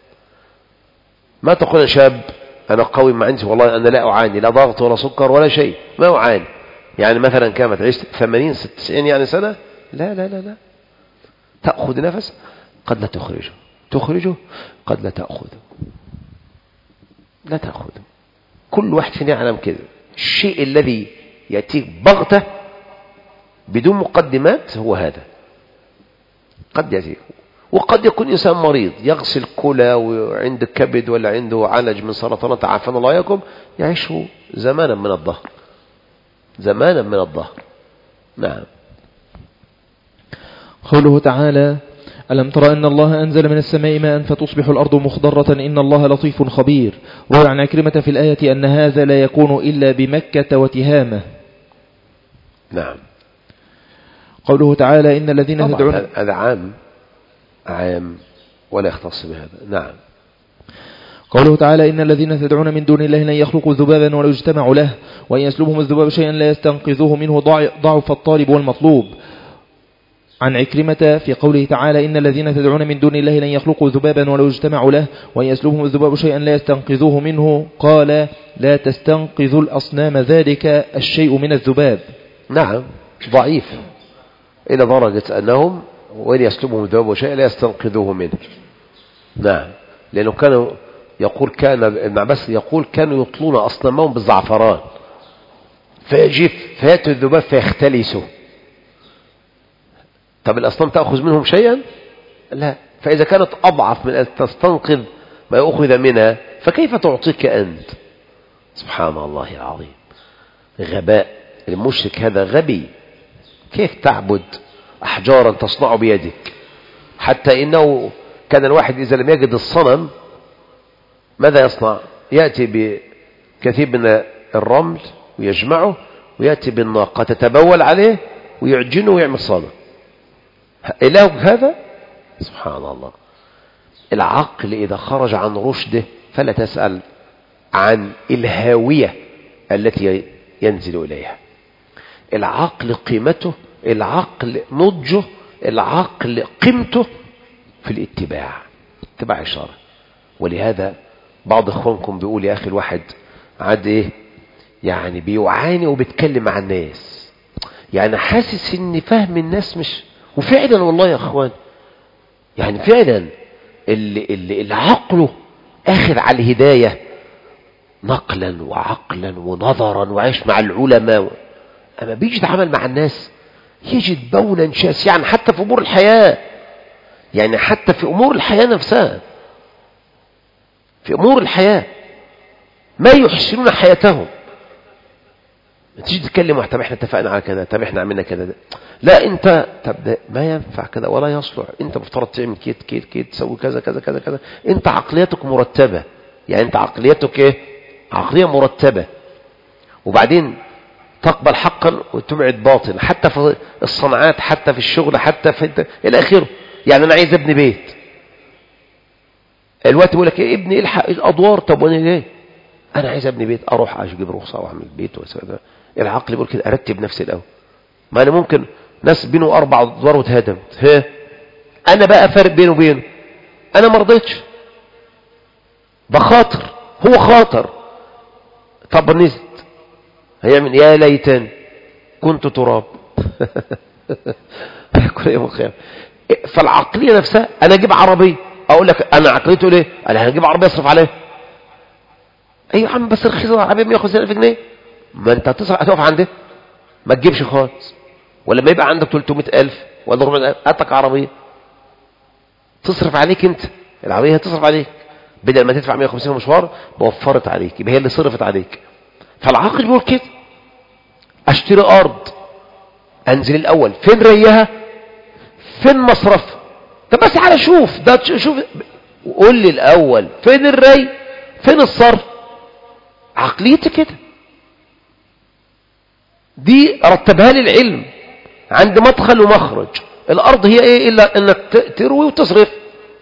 ما تقول يا شاب أنا قوي، ما عندي والله أنا لا أعاني لا ضغط ولا سكر ولا شيء، ما أعاني. يعني مثلا كانت عشت ثمانين ستين يعني سنة، لا لا لا لا تأخذ نفس قد لا تخرجه، تخرجه قد لا تأخذه، لا تأخذه. كل واحد فينا يعلم كده. الشيء الذي يأتيك بغتة بدون مقدمات هو هذا، قد يأتيك. وقد يكون إنسان مريض يغسل كلى وعنده كبد ولا عنده عالج من سرطانات عافانا الله إياكم، يعيش زمانا من الظهر، زمانا من الظهر. نعم. قوله تعالى: ألم تر أن الله أنزل من السماء ماء فتصبح الأرض مخضرة إن الله لطيف خبير. روى عن عكرمة في الآية أن هذا لا يكون إلا بمكة وتهامة. نعم. قوله تعالى: إن الذين تدعون، هذا عام عام ولا يختص بهذا. نعم. قوله تعالى: إن الذين تدعون من دون الله لن يخلقوا ذبابا ولو اجتمعوا له وإن يسلبهم الذباب شيئا لا يستنقذوه منه ضعف الطالب والمطلوب. عن عكرمة في قوله تعالى: إن الذين تدعون من دون الله لن يخلقوا ذبابا ولو اجتمعوا له وإن يسلبهم الذباب شيئا لا يستنقذوه منه، قال: لا تستنقذوا الأصنام ذلك الشيء من الذباب. نعم، ضعيف إلى درجة أنهم وإن يسلبهم الذباب شيئا لا يستنقذوه منه. نعم، لأنه كانوا يقول كان ابن عباس يقول كانوا يطلون أصنامهم بالزعفران فيجف فيأتي الذباب فيختلسوا. طب الأصنام تأخذ منهم شيئا؟ لا. فإذا كانت أضعف من أن تستنقذ ما يأخذ منها فكيف تعطيك أنت؟ سبحان الله العظيم. غباء المشرك هذا غبي. كيف تعبد أحجارا تصنع بيدك؟ حتى إنه كان الواحد إذا لم يجد الصنم ماذا يصنع؟ يأتي بكثير من الرمل ويجمعه ويأتي بالناقة تتبول عليه ويعجنه ويعمل صنم. إلهك هذا؟ سبحان الله. العقل إذا خرج عن رشده فلا تسأل عن الهاوية التي ينزل إليها. العقل قيمته، العقل نضجه، العقل قيمته في الاتباع، اتباع الشرع. ولهذا بعض اخوانكم بيقول يا اخي الواحد عاد ايه يعني بيعاني وبيتكلم مع الناس، يعني حاسس ان فهم الناس مش، وفعلا والله يا اخوان يعني فعلا اللي, اللي, اللي عقله اخذ على الهداية نقلا وعقلا ونظرا وعيش مع العلماء، اما بيجي يتعامل مع الناس يجد بونا شاسعا حتى في امور الحياة، يعني حتى في امور الحياة نفسها، في امور الحياة ما يحسنون حياتهم. تيجي تتكلم طب احنا اتفقنا على كذا، طب احنا عملنا كذا، لا انت طب ما ينفع كذا ولا يصلح، انت مفترض تعمل كده كده كده تسوي كذا كذا كذا كذا. انت عقليتك مرتبة، يعني انت عقليتك ايه؟ عقلية مرتبة. وبعدين تقبل حقا وتبعد باطل، حتى في الصناعات، حتى في الشغل، حتى في الى اخره. يعني انا عايز ابني بيت، الوقت يقول لك ايه ابني الحق الادوار، طب وانا ليه؟ انا عايز ابني بيت، اروح اجيب رخصه واعمل بيت واسوي. العقل يقول كده ارتب نفسي الاول. ما انا ممكن ناس بينه اربع ادوار واتهدمت، ها انا بقى فرق بينه وبينه، انا ما رضيتش، بخاطر، هو خاطر. طب نزلت هيعمل يا ليتني كنت تراب. فالعقليه نفسها انا اجيب عربيه، اقول لك انا عقليته ليه؟ انا هجيب عربيه اصرف عليها. ايوه يا عم بس رخيصه العربيه مية وخمسين ألف جنيه، ما انت هتصرف هتقف عنده ما تجيبش خالص. ولما يبقى عندك ثلاثمائة ألف ولا أربعمائة ألف هاتك عربيه تصرف عليك، انت العربيه هتصرف عليك بدل ما تدفع مية وخمسين مشوار وفرت عليك، يبقى هي اللي صرفت عليك. فالعقل بيقول كده اشتري ارض، انزل الاول فين ريها فين مصرفها، طب بس على شوف ده شوف قول لي الاول فين الري فين الصرف. عقليتي كده، دي رتبها لي العلم عند مدخل ومخرج. الارض هي ايه الا انك تروي وتصرف،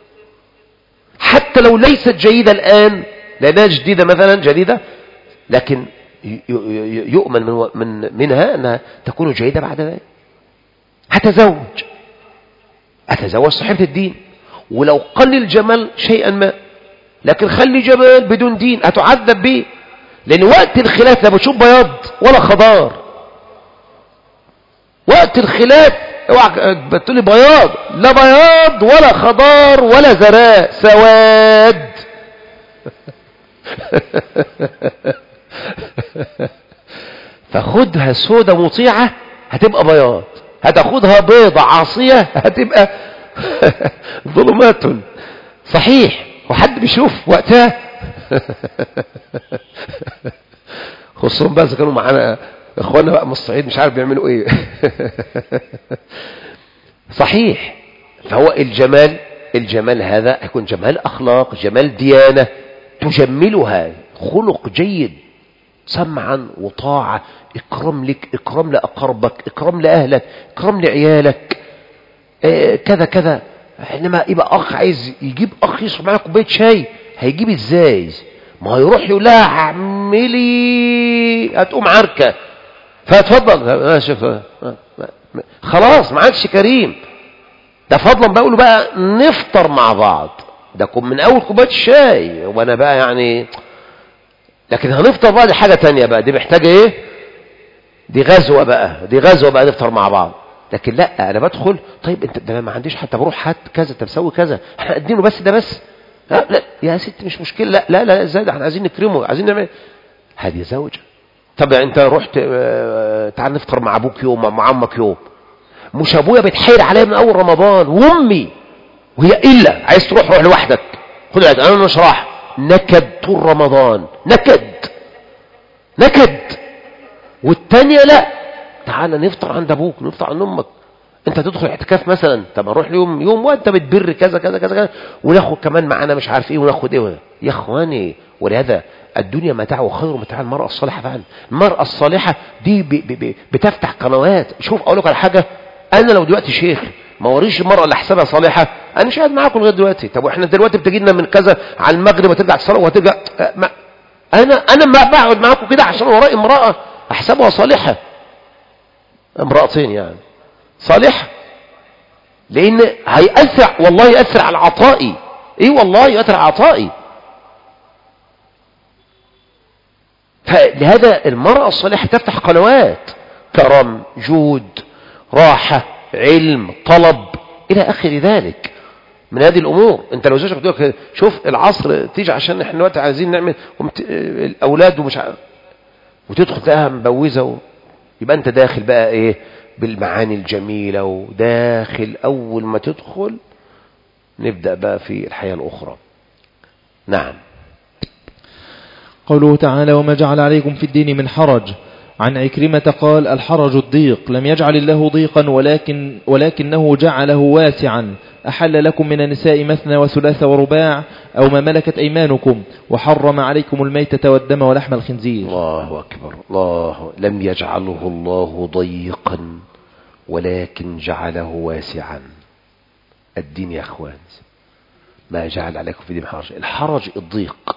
حتى لو ليست جيدة الان لانها جديدة مثلا جديدة، لكن يؤمن من من منها انها تكون جيدة بعد ذلك. هتزوج اتزوج صاحبة الدين، ولو قلل جمال شيئا ما، لكن خلي جمال بدون دين هتعذب به، لان وقت الخلاف لا بتشوف بياض ولا خضار. وقت الخلاف اوعى بتقولي بياض، لا بياض ولا خضار ولا زراء، سواد. فخدها سودة مطيعة هتبقى بياض، هتاخدها بيضة عاصية هتبقى ظلمات. صحيح، وحد بيشوف وقتها. خصوصا بقى كانوا معانا اخوانا بقى من الصعيد مش عارف بيعملوا ايه. صحيح. فهو الجمال، الجمال هذا يكون جمال اخلاق، جمال ديانة تجملها، خلق جيد، سمعا وطاعة، اكرام لك، اكرام لاقربك، اكرام لاهلك، اكرام لعيالك، اه كذا كذا. حينما يبقى اخ عايز يجيب اخ يشرب معاه كوبايه شاي، هيجيب ازاي؟ ما هيروح يقول لها اعملي، هتقوم عركه، فاتفضل خلاص ما عادش كريم. ده فضلا بقوله بقى نفطر مع بعض، ده كن من اول كوبايه الشاي وانا بقى يعني، لكن هنفطر بقى دي حاجه تانية بقى، دي محتاجه ايه؟ دي غزوه بقى، دي غزوه بقى نفطر مع بعض. لكن لا، انا بدخل طيب انت ده ما عنديش حتى، بروح هات كذا، انت بسوي كذا، احنا قدينه بس ده بس، لا لا يا ست مش مشكله، لا لا لا ازاي ده احنا عايزين نكرمه، عايزين نعمل. هذه زوجه. طب انت رحت اه تعال نفطر مع ابوك يوم، مع عمك يوم، مش ابويا بيتحايل عليا من اول رمضان وامي، وهي الا عايز تروح روح لوحدك، خد بالك انا مش راح، نكد طول رمضان، نكد نكد. والتانية لا، تعال نفطر عند ابوك، نفطر عند امك. انت تدخل اعتكاف مثلا، طب نروح يوم يوم وانت بتبر كذا كذا كذا كذا، وناخد كمان معانا مش عارف ايه، وناخد ايه يا اخواني. ولهذا الدنيا متاع، وخير متاع المرأة الصالحة. فعلا المرأة الصالحة دي بي بي بتفتح قنوات. شوف اقول لك على حاجة، انا لو دلوقتي شيخ ما وريش المرأة اللي حسابها صالحة، انا مش قاعد معاكم لغايه دلوقتي. طب واحنا دلوقتي بتجي لنا من كذا على المغرب وترجع الصلاه وهترجع، ما انا انا ما بقعد معاكم كده عشان وراي امرأة احسبها صالحة، امرأتين يعني صالحة، لان هيأثر والله، يأثر على عطائي. ايه والله يأثر على عطائي. فلهذا المرأة الصالحة تفتح قنوات كرم، جود، راحة، علم، طلب الى اخر ذلك من هذه الامور. انت لو زوجك بتقول شوف العصر تيجي عشان احنا دلوقتي عايزين نعمل ومت... الاولاد ومش عارف، وتدخل تلاقيها مبوزه و... يبقى انت داخل بقى ايه بالمعاني الجميله، وداخل اول ما تدخل نبدا بقى في الحياه الاخرى. نعم. قوله تعالى وما جعل عليكم في الدين من حرج. عن عكرمة قال الحرج الضيق، لم يجعل الله ضيقا ولكن ولكنه جعله واسعا. أحل لكم من النساء مثنى وثلاث ورباع أو ما ملكت أيمانكم، وحرم عليكم الميتة والدم ولحم الخنزير. الله أكبر. الله. لم يجعله الله ضيقا ولكن جعله واسعا. الدين يا أخوان ما جعل عليكم في الدين حرج. الحرج الضيق،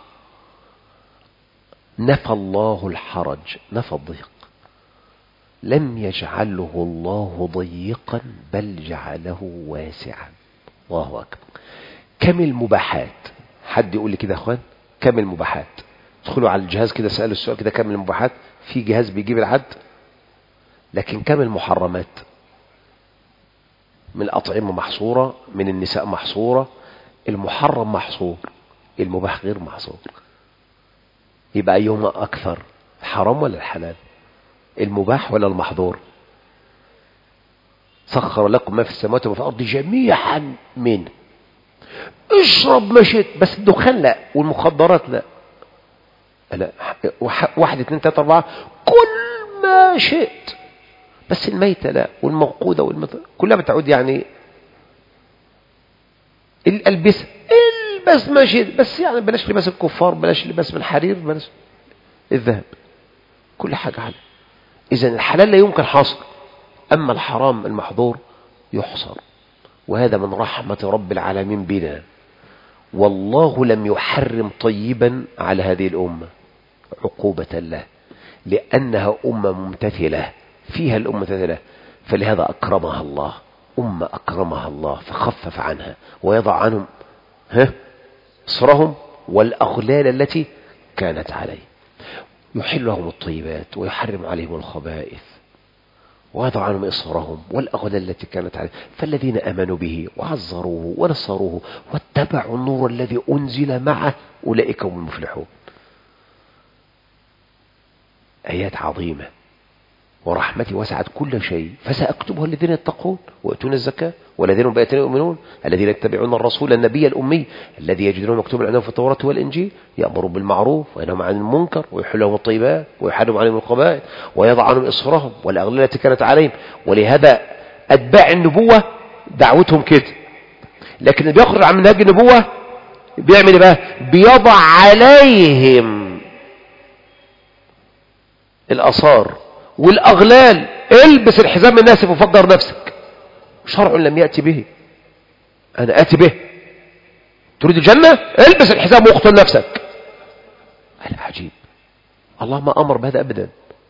نفى الله الحرج، نفى الضيق. لم يجعله الله ضيقا بل جعله واسعا. الله أكبر. كم المباحات، حد يقول لي كده يا أخوان كم المباحات؟ ادخلوا على الجهاز كده سألوا السؤال كده كم المباحات، في جهاز بيجيب العد. لكن كم المحرمات؟ من الأطعمة محصورة، من النساء محصورة، المحرم محصور، المباح غير محصور. يبقى أيهما أكثر، الحرام ولا الحلال؟ المباح ولا المحظور؟ سخر لكم ما في السماوات وما في الأرض جميعا منه. اشرب ما شئت، بس الدخان لا، والمخدرات لا. لا واحد اثنين ثلاثة أربعة كل ما شئت، بس الميتة لا، والموقودة والمط... كلها بتعود يعني. الألبسة البس ما شئت، بس يعني بلاش لباس الكفار، بلاش لباس من الحرير، بلاش الذهب، كل حاجة حلال. إذن الحلال لا يمكن حصر، أما الحرام المحظور يحصر. وهذا من رحمة رب العالمين بنا. والله لم يحرم طيبا على هذه الأمة عقوبة له، لأنها أمة ممتثلة، فيها الأمة ممتثلة، فلهذا أكرمها الله. أمة أكرمها الله فخفف عنها ويضع عنهم ها صرهم والأغلال التي كانت عليه. يحل لهم الطيبات ويحرم عليهم الخبائث. ووضع عنهم إصرهم والأغلال التي كانت عليهم فالذين آمنوا به وعزروه ونصروه واتبعوا النور الذي أنزل معه أولئك هم المفلحون. آيات عظيمة. ورحمتي وسعت كل شيء فسأكتبها الذين يتقون ويؤتون الزكاة والذين هم بآياتنا يؤمنون الذين يتبعون الرسول النبي الأمي الذي يجدونه مكتوبا عندهم في التوراة والإنجيل يأمرون بالمعروف وينهون عن المنكر ويحل لهم الطيبات ويحرم عليهم الخبائث ويضع عنهم إصرهم والأغلال التي كانت عليهم. ولهذا أتباع النبوة دعوتهم كده، لكن اللي بيخرج عن منهج النبوة بيعمل ايه بقى؟ بيضع عليهم الآثار والأغلال. البس الحزام الناسف وفجر نفسك. شرع لم يأتي به، أنا آتي به. تريد الجنة؟ البس الحزام واقتل نفسك. العجيب، الله ما أمر بهذا أبدا.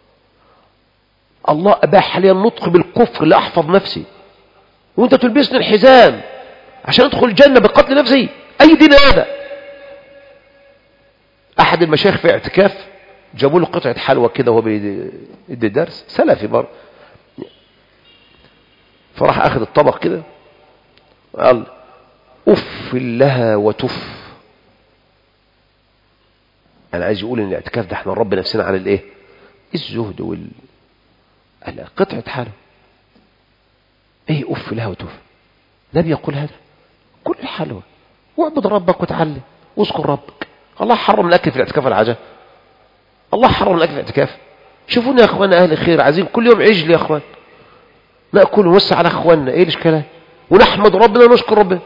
الله أباح لي النطق بالكفر لأحفظ نفسي، وانت تلبسني الحزام عشان ادخل الجنة بقتل نفسي. أي دين هذا؟ أحد المشايخ في اعتكاف جابوا له قطعة حلوى كده وهو بيدي الدرس، سلفي برضه، فراح أخذ الطبق كده قال أف لها وتف. أنا عايز يقول إن الاعتكاف ده احنا نربي نفسنا على الإيه؟ الزهد وال قطعة حلوى. إيه أف لها وتف؟ النبي يقول هذا؟ كل الحلوى واعبد ربك وتعلم واذكر ربك. الله حرم الأكل في الاعتكاف العجب. الله حرم الأكل في الاعتكاف. شوفونا يا أخوانا أهل الخير، عايزين كل يوم عجل يا أخوان نأكل ونوسع على أخواننا. إيه الإشكال؟ ونحمد ربنا ونشكر ربنا.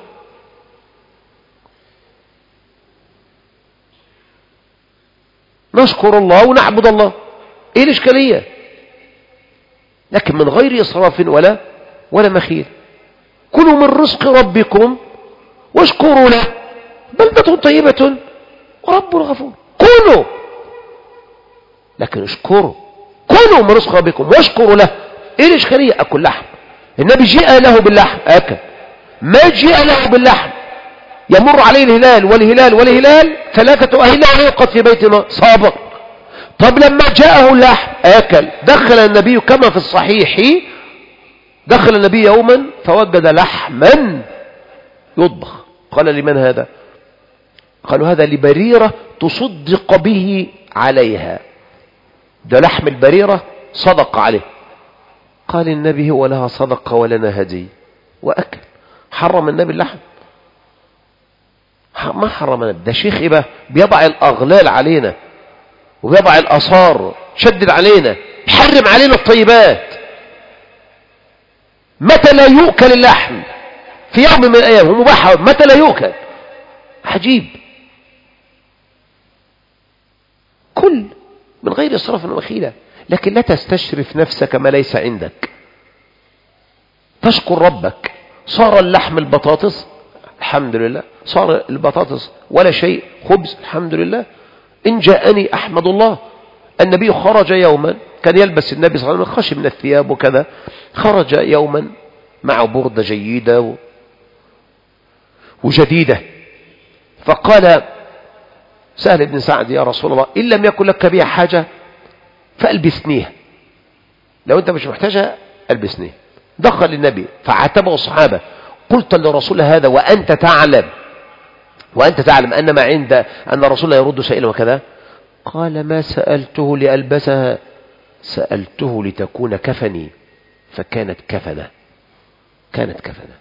نشكر الله ونعبد الله. إيه الإشكالية؟ لكن من غير إسراف ولا ولا مخيل. كلوا من رزق ربكم واشكروا له بلدة طيبة ورب غفور. كلوا، لكن اشكروا. كلوا من رزق ربكم واشكروا له. ايه الاشكاليه؟ اكل لحم. النبي جاء له باللحم اكل، ما جاء له باللحم يمر عليه الهلال والهلال والهلال ثلاثه اهلال يوقد في بيت الله صابر. طب لما جاءه اللحم اكل. دخل النبي كما في الصحيح، دخل النبي يوما فوجد لحما يطبخ. قال لمن هذا؟ قالوا هذا لبريرة تصدق به عليها، ده لحم البريرة صدق عليه. قال النبي هو لها صدقة ولنا هدي، وأكل. حرم النبي اللحم؟ ما حرم النبي. ده شيخ إيه بقى؟ بيضع الأغلال علينا وبيضع الأصار، شدد علينا، يحرم علينا الطيبات. متى لا يؤكل اللحم؟ في يوم من الأيام هو مباح، متى لا يؤكل؟ عجيب. كل من غير إسراف وخيلة، لكن لا تستشرف نفسك ما ليس عندك. تشكر ربك. صار اللحم البطاطس الحمد لله، صار البطاطس ولا شيء خبز الحمد لله. إن جاءني أحمد الله. النبي خرج يوما، كان يلبس النبي صلى الله عليه وسلم خشي من الثياب وكذا، خرج يوما مع بردة جيدة وجديدة، فقال سهل بن سعد يا رسول الله إن لم يكن لك بها حاجة فألبسنيها، لو أنت مش محتاجها ألبسنيها. دخل النبي فعاتبه الصحابة، قلت للرسول هذا وأنت تعلم وأنت تعلم أن ما عند أن الرسول يرد سائلا وكذا. قال ما سألته لألبسها، سألته لتكون كفني، فكانت كفنة، كانت كفنة.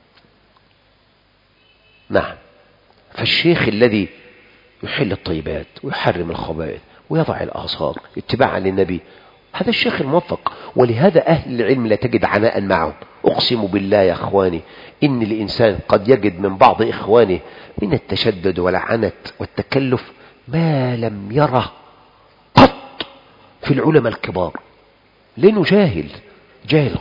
نعم. فالشيخ الذي يحل الطيبات ويحرم الخبائث ويضع الآثار اتباعا للنبي، هذا الشيخ الموفق. ولهذا أهل العلم لا تجد عناء معهم. أقسم بالله يا أخواني إن الإنسان قد يجد من بعض إخوانه من التشدد والعنت والتكلف ما لم يره قط في العلماء الكبار، لأنه جاهل، جاهل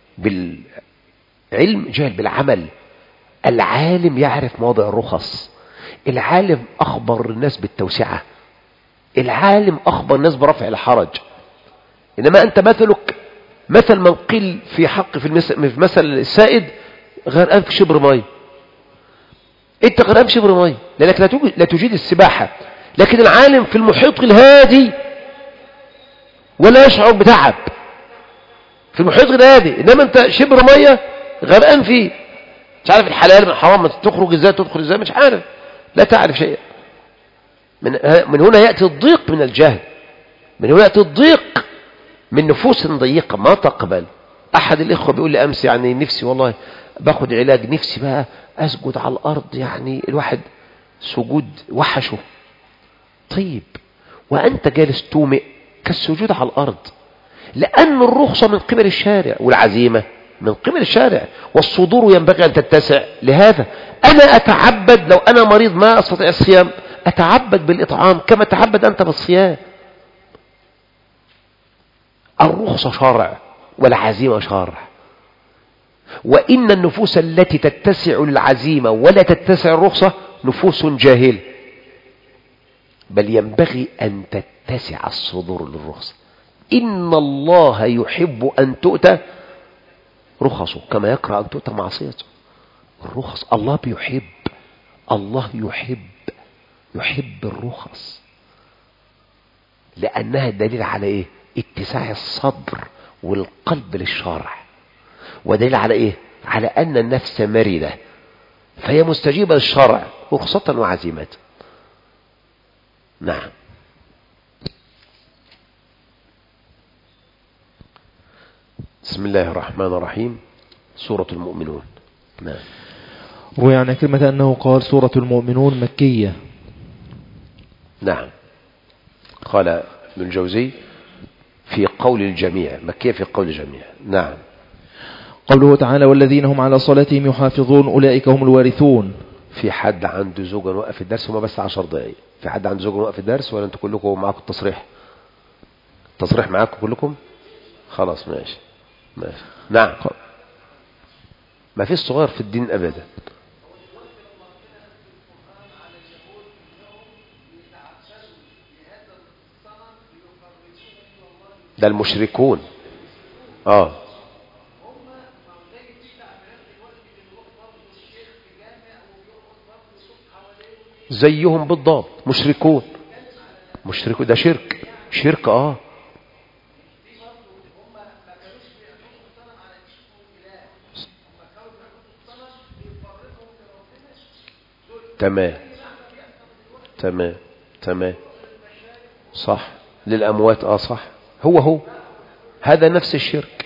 بالعلم، جاهل بالعمل. العالم يعرف مواضع الرخص، العالم أخبر الناس بالتوسعة، العالم أخبر الناس برفع الحرج. إنما أنت مثلك مثل من قيل في حق في مثل السائد غرقان في شبر ماء. أنت غرقان في شبر ماء لأنك لا تجيد السباحة، لكن العالم في المحيط الهادي ولا يشعر بتعب. في المحيط غير هادي، انما انت شبر ميه غرقان فيه، مش عارف الحلال من الحرام، تخرج ازاي تدخل ازاي مش عارف، لا تعرف شيئا. من من هنا ياتي الضيق من الجهل، من هنا ياتي الضيق من نفوس ضيقه ما تقبل. احد الاخوه بيقول لي امس يعني نفسي والله باخد علاج، نفسي بقى اسجد على الارض، يعني الواحد سجود وحشه. طيب وانت جالس تومئ كالسجود على الارض، لان الرخصه من قبل الشارع والعزيمه من قبل الشارع، والصدور ينبغي ان تتسع لهذا. انا اتعبد لو انا مريض ما استطيع الصيام، اتعبد بالاطعام كما تتعبد انت بالصيام. الرخصه شرع والعزيمه شرع. وان النفوس التي تتسع للعزيمه ولا تتسع الرخصه نفوس جاهله، بل ينبغي ان تتسع الصدور للرخصه. ان الله يحب ان تؤتى رخصه كما يكره ان تؤتى معصيته. الرخص الله بيحب، الله يحب يحب الرخص، لانها دليل على ايه؟ اتساع الصدر والقلب للشرع، ودليل على ايه؟ على ان النفس مرنة فهي مستجيبة للشرع رخصة وعزيمة. نعم. بسم الله الرحمن الرحيم. سورة المؤمنون. نعم. روي عن كلمة أنه قال سورة المؤمنون مكية. نعم. قال ابن الجوزي في قول الجميع مكية، في قول الجميع. نعم. قوله تعالى والذين هم على صلاتهم يحافظون أولئك هم الوارثون. في حد عنده زوجة وقف الدرس؟ هما بس عشر دقائق. في حد عنده زوجة وقف الدرس ولا انتوا كلكم معاكم التصريح؟ التصريح معاكم كلكم؟ خلاص ماشي ماشي. نعم. ما فيش صغير في الدين أبدا. ده المشركون. اه زيهم بالضبط، مشركون. مشركون ده شرك، شرك اه تمام تمام تمام صح. للأموات اه صح، هو هو هذا نفس الشرك.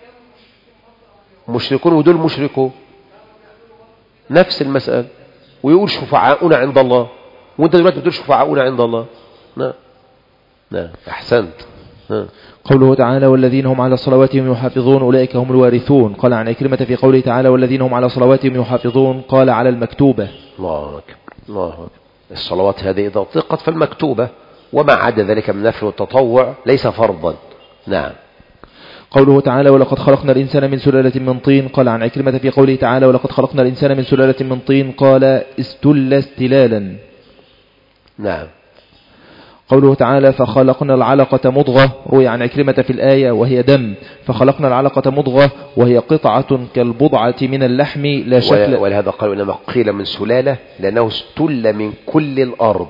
مشركون ودول مشركون نفس المسألة. ويقول شفعاؤنا عند الله، وانت دلوقتي بتقول شفعاؤنا عند الله. نعم نعم احسنت. ها. قوله تعالى والذين هم على صلواتهم يحافظون أولئك هم الوارثون. قال عن عكرمة في قوله تعالى والذين هم على صلواتهم يحافظون قال على المكتوبة. الله أكبر الله أكبر. الصلوات هذه إذا أطلقت فالمكتوبة، وما عدا ذلك من نفل والتطوع ليس فرضا. نعم. قوله تعالى ولقد خلقنا الإنسان من سلالة من طين. قال عن عكرمة في قوله تعالى ولقد خلقنا الإنسان من سلالة من طين قال استل استلالا. نعم. قوله تعالى فخلقنا العلقة مضغة. روي عن عكرمة في الآية وهي دم، فخلقنا العلقة مضغة وهي قطعة كالبضعة من اللحم لا شكل. ولهذا قالوا إنما قيل من سلالة لأنه استل من كل الأرض.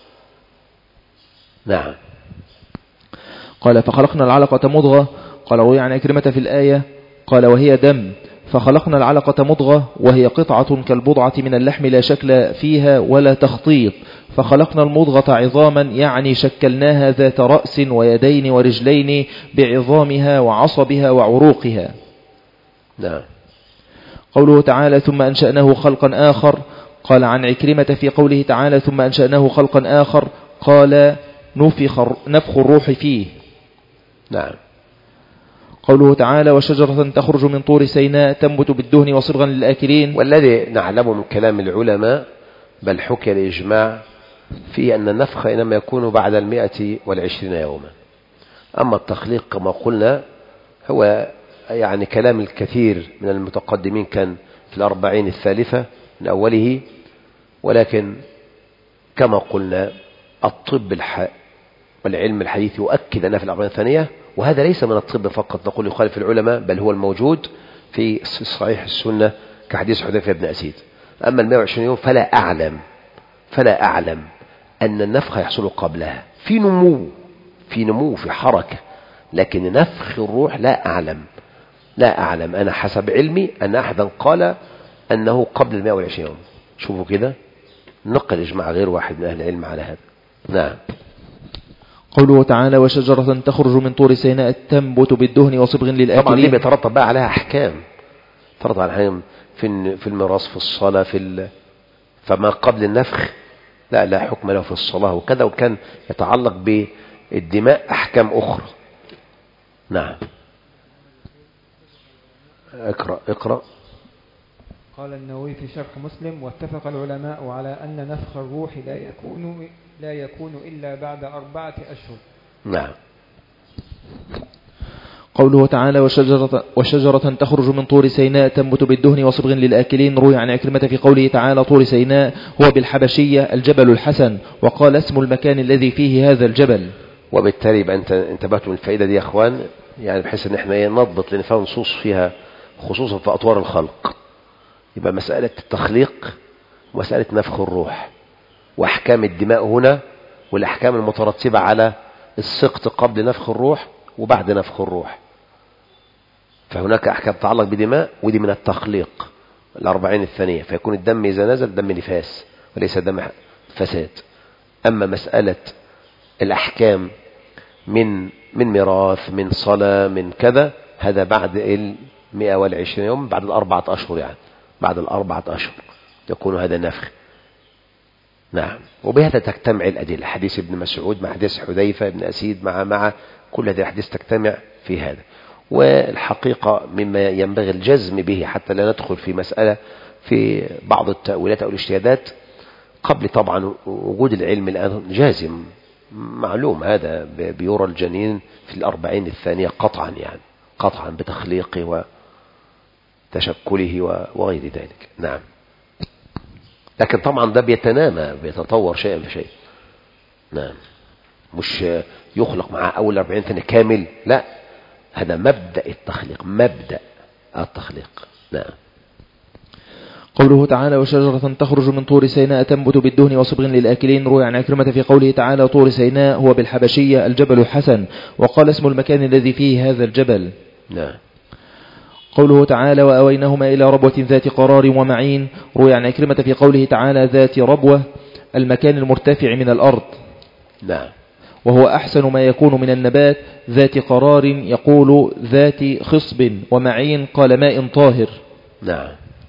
نعم. قال فخلقنا العلقة مضغة. قال روي عن عكرمة في الآية قال وهي دم، فخلقنا العلقة مضغة وهي قطعة كالبضعة من اللحم لا شكل فيها ولا تخطيط، فخلقنا المضغة عظاما يعني شكلناها ذات رأس ويدين ورجلين بعظامها وعصبها وعروقها. نعم. قوله تعالى ثم أنشأناه خلقا آخر. قال عن عكرمة في قوله تعالى ثم أنشأناه خلقا آخر قال نفخ, نفخ الروح فيه. نعم. قوله تعالى وشجرة تخرج من طور سيناء تنبت بالدهن وصبغا للآكلين. والذي نعلم من كلام العلماء بل حكي الإجماع في أن النفخ إنما يكون بعد المئة والعشرين يوما. أما التخليق كما قلنا هو يعني كلام الكثير من المتقدمين كان في الأربعين الثالثة من أوله، ولكن كما قلنا الطب الح... والعلم الحديث يؤكد أنها في الأربعين الثانية، وهذا ليس من الطب فقط نقول يخالف العلماء، بل هو الموجود في صحيح السنة كحديث حذيفة بن أسيد. أما المئة وعشرين يوم فلا أعلم فلا أعلم أن النفخ يحصل قبلها، في نمو في نمو في حركة، لكن نفخ الروح لا أعلم. لا أعلم، أنا حسب علمي أن أحدا قال أنه قبل المائة والعشرين يوم. شوفوا كده، نقل إجماع غير واحد من أهل العلم على هذا. نعم. قوله تعالى وشجرة تخرج من طور سيناء تنبت بالدهن وصبغ للآكلين. طبعا دي بيترتب بقى عليها أحكام، ترتب على أحكام في في الميراث، في الصلاة، في ال... فما قبل النفخ لا لا حكم له في الصلاة وكذا، وكان يتعلق بالدماء أحكام أخرى. نعم. اقرأ اقرأ. قال النووي في شرح مسلم واتفق العلماء على أن نفخ الروح لا يكون لا يكون إلا بعد أربعة أشهر. نعم. قوله تعالى وشجرة, وشجرة تخرج من طور سيناء تنبت بالدهن وصبغ للآكلين. روي عن عكرمة في قوله تعالى طور سيناء هو بالحبشية الجبل الحسن، وقال اسم المكان الذي فيه هذا الجبل. وبالتالي يبقى انت انتبهتوا من الفائدة دي يا اخوان، يعني بحيث ان احنا نضبط، لان فيها نصوص فيها خصوصا في اطوار الخلق. يبقى مسألة التخليق ومسألة نفخ الروح واحكام الدماء هنا، والاحكام المترتبة على السقط قبل نفخ الروح وبعد نفخ الروح. فهناك احكام تتعلق بدماء، ودي من التخليق الاربعين الثانية، فيكون الدم اذا نزل دم نفاس وليس دم فساد. اما مسألة الاحكام من من ميراث، من صلاة، من كذا، هذا بعد المئة والعشرين يوم، بعد الاربعة اشهر، يعني بعد الاربعة اشهر يكون هذا نفخ. نعم. وبهذا تجتمع الادلة، حديث ابن مسعود مع حديث حذيفة بن اسيد مع مع كل هذه الحديث تجتمع في هذا. والحقيقة مما ينبغي الجزم به حتى لا ندخل في مسألة في بعض التأويلات أو الاجتهادات قبل طبعا وجود العلم الآن جازم معلوم، هذا بيرى الجنين في الأربعين الثانية قطعا، يعني قطعا بتخليقه وتشكله وغير ذلك. نعم. لكن طبعا ده بيتنامى بيتطور شيئا فشيء. نعم. مش يخلق معاه أول أربعين ثانية كامل، لا، هذا مبدأ التخليق، مبدأ التخليق. نعم. قوله تعالى وشجرة تخرج من طور سيناء تنبت بالدهن وصبغ للآكلين. روي عن عكرمة في قوله تعالى طور سيناء هو بالحبشية الجبل الحسن، وقال اسم المكان الذي فيه هذا الجبل. نعم. قوله تعالى وأوينهما إلى ربوة ذات قرار ومعين. روي عن عكرمة في قوله تعالى ذات ربوة المكان المرتفع من الأرض. نعم. وهو أحسن ما يكون من النبات. ذات قرار يقول ذات خصب، ومعين قال ماء طاهر. نعم.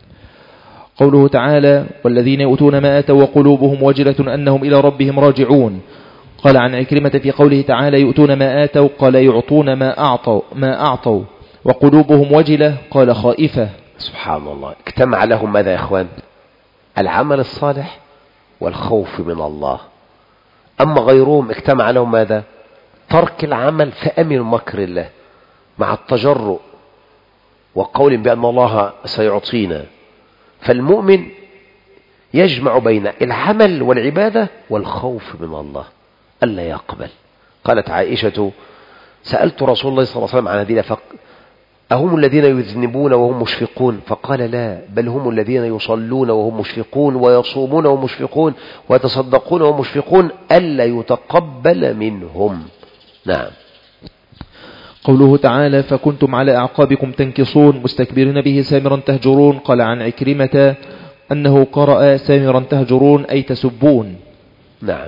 قوله تعالى والذين يؤتون ما آتوا وقلوبهم وجلة أنهم إلى ربهم راجعون. قال عن عكرمة في قوله تعالى يؤتون ما آتوا قال يعطون ما أعطوا, ما أعطوا وقلوبهم وجلة قال خائفة. سبحان الله. اجتمع لهم ماذا يا إخوان؟ العمل الصالح والخوف من الله. أما غيرهم اجتمع لهم ماذا؟ ترك العمل فأمن مكر الله مع التجرؤ وقول بأن الله سيعطينا. فالمؤمن يجمع بين العمل والعبادة والخوف من الله ألا يقبل. قالت عائشة سألت رسول الله صلى الله عليه وسلم عن هذه فق أهم الذين يذنبون وهم مشفقون؟ فقال لا، بل هم الذين يصلون وهم مشفقون ويصومون وهم مشفقون ويتصدقون وهم مشفقون ألا يتقبل منهم. نعم. قوله تعالى فكنتم على أعقابكم تنكصون مستكبرين به سامرا تهجرون. قال عن عكرمة أنه قرأ سامرا تهجرون أي تسبون. نعم.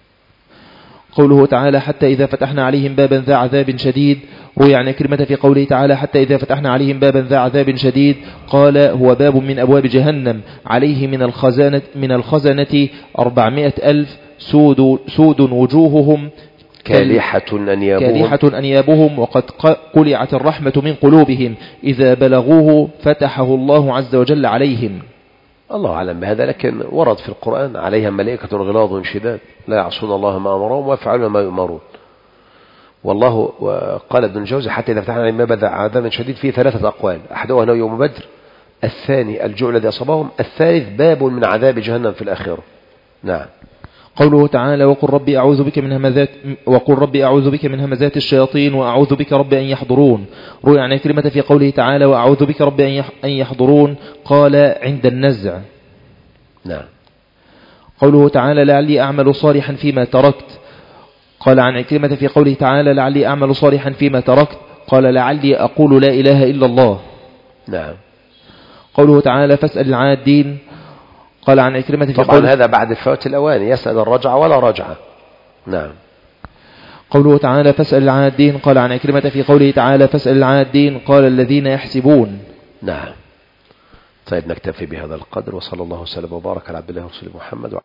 قوله تعالى حتى إذا فتحنا عليهم بابا ذا عذاب شديد. روي عن عكرمة في قوله تعالى حتى إذا فتحنا عليهم بابا ذا عذاب شديد قال هو باب من أبواب جهنم عليه من الخزانة, من الخزنة أربعمائة ألف سود, سود وجوههم كالحة أنيابهم, كالحة أنيابهم وقد قلعت الرحمة من قلوبهم إذا بلغوه فتحه الله عز وجل عليهم. الله أعلم بهذا، لكن ورد في القرآن عليها ملائكة غلاظ شداد لا يعصون الله ما أمرهم ويفعلون ما يؤمرون. والله قال ابن الجوزي حتى إذا فتحنا عليهم باب عذاب شديد فيه ثلاثة أقوال، أحدها أنه يوم بدر، الثاني الجوع الذي أصابهم، الثالث باب من عذاب جهنم في الآخرة. نعم. قوله تعالى وقل ربي أعوذ بك من همزات وقل ربي أعوذ بك من همزات الشياطين وأعوذ بك رب أن يحضرون. روي عن عكرمة في قوله تعالى وأعوذ بك رب أن يحضرون قال عند النزع. نعم. قوله تعالى لعلي أعمل صالحا فيما تركت. قال عن عكرمة في قوله تعالى لعلي أعمل صالحا فيما تركت قال لعلي أقول لا إله إلا الله. نعم. قوله تعالى فاسأل العادين قال عن عكرمة في طبعا قول هذا بعد فوات الأوان، يسأل الرجعة ولا رجعة. نعم. قوله تعالى فاسأل العادين قال عن عكرمة في قوله تعالى فاسأل العادين قال الذين يحسبون. نعم. طيب نكتفي بهذا القدر، وصلى الله وسلم وبارك على عبد الله ورسوله محمد.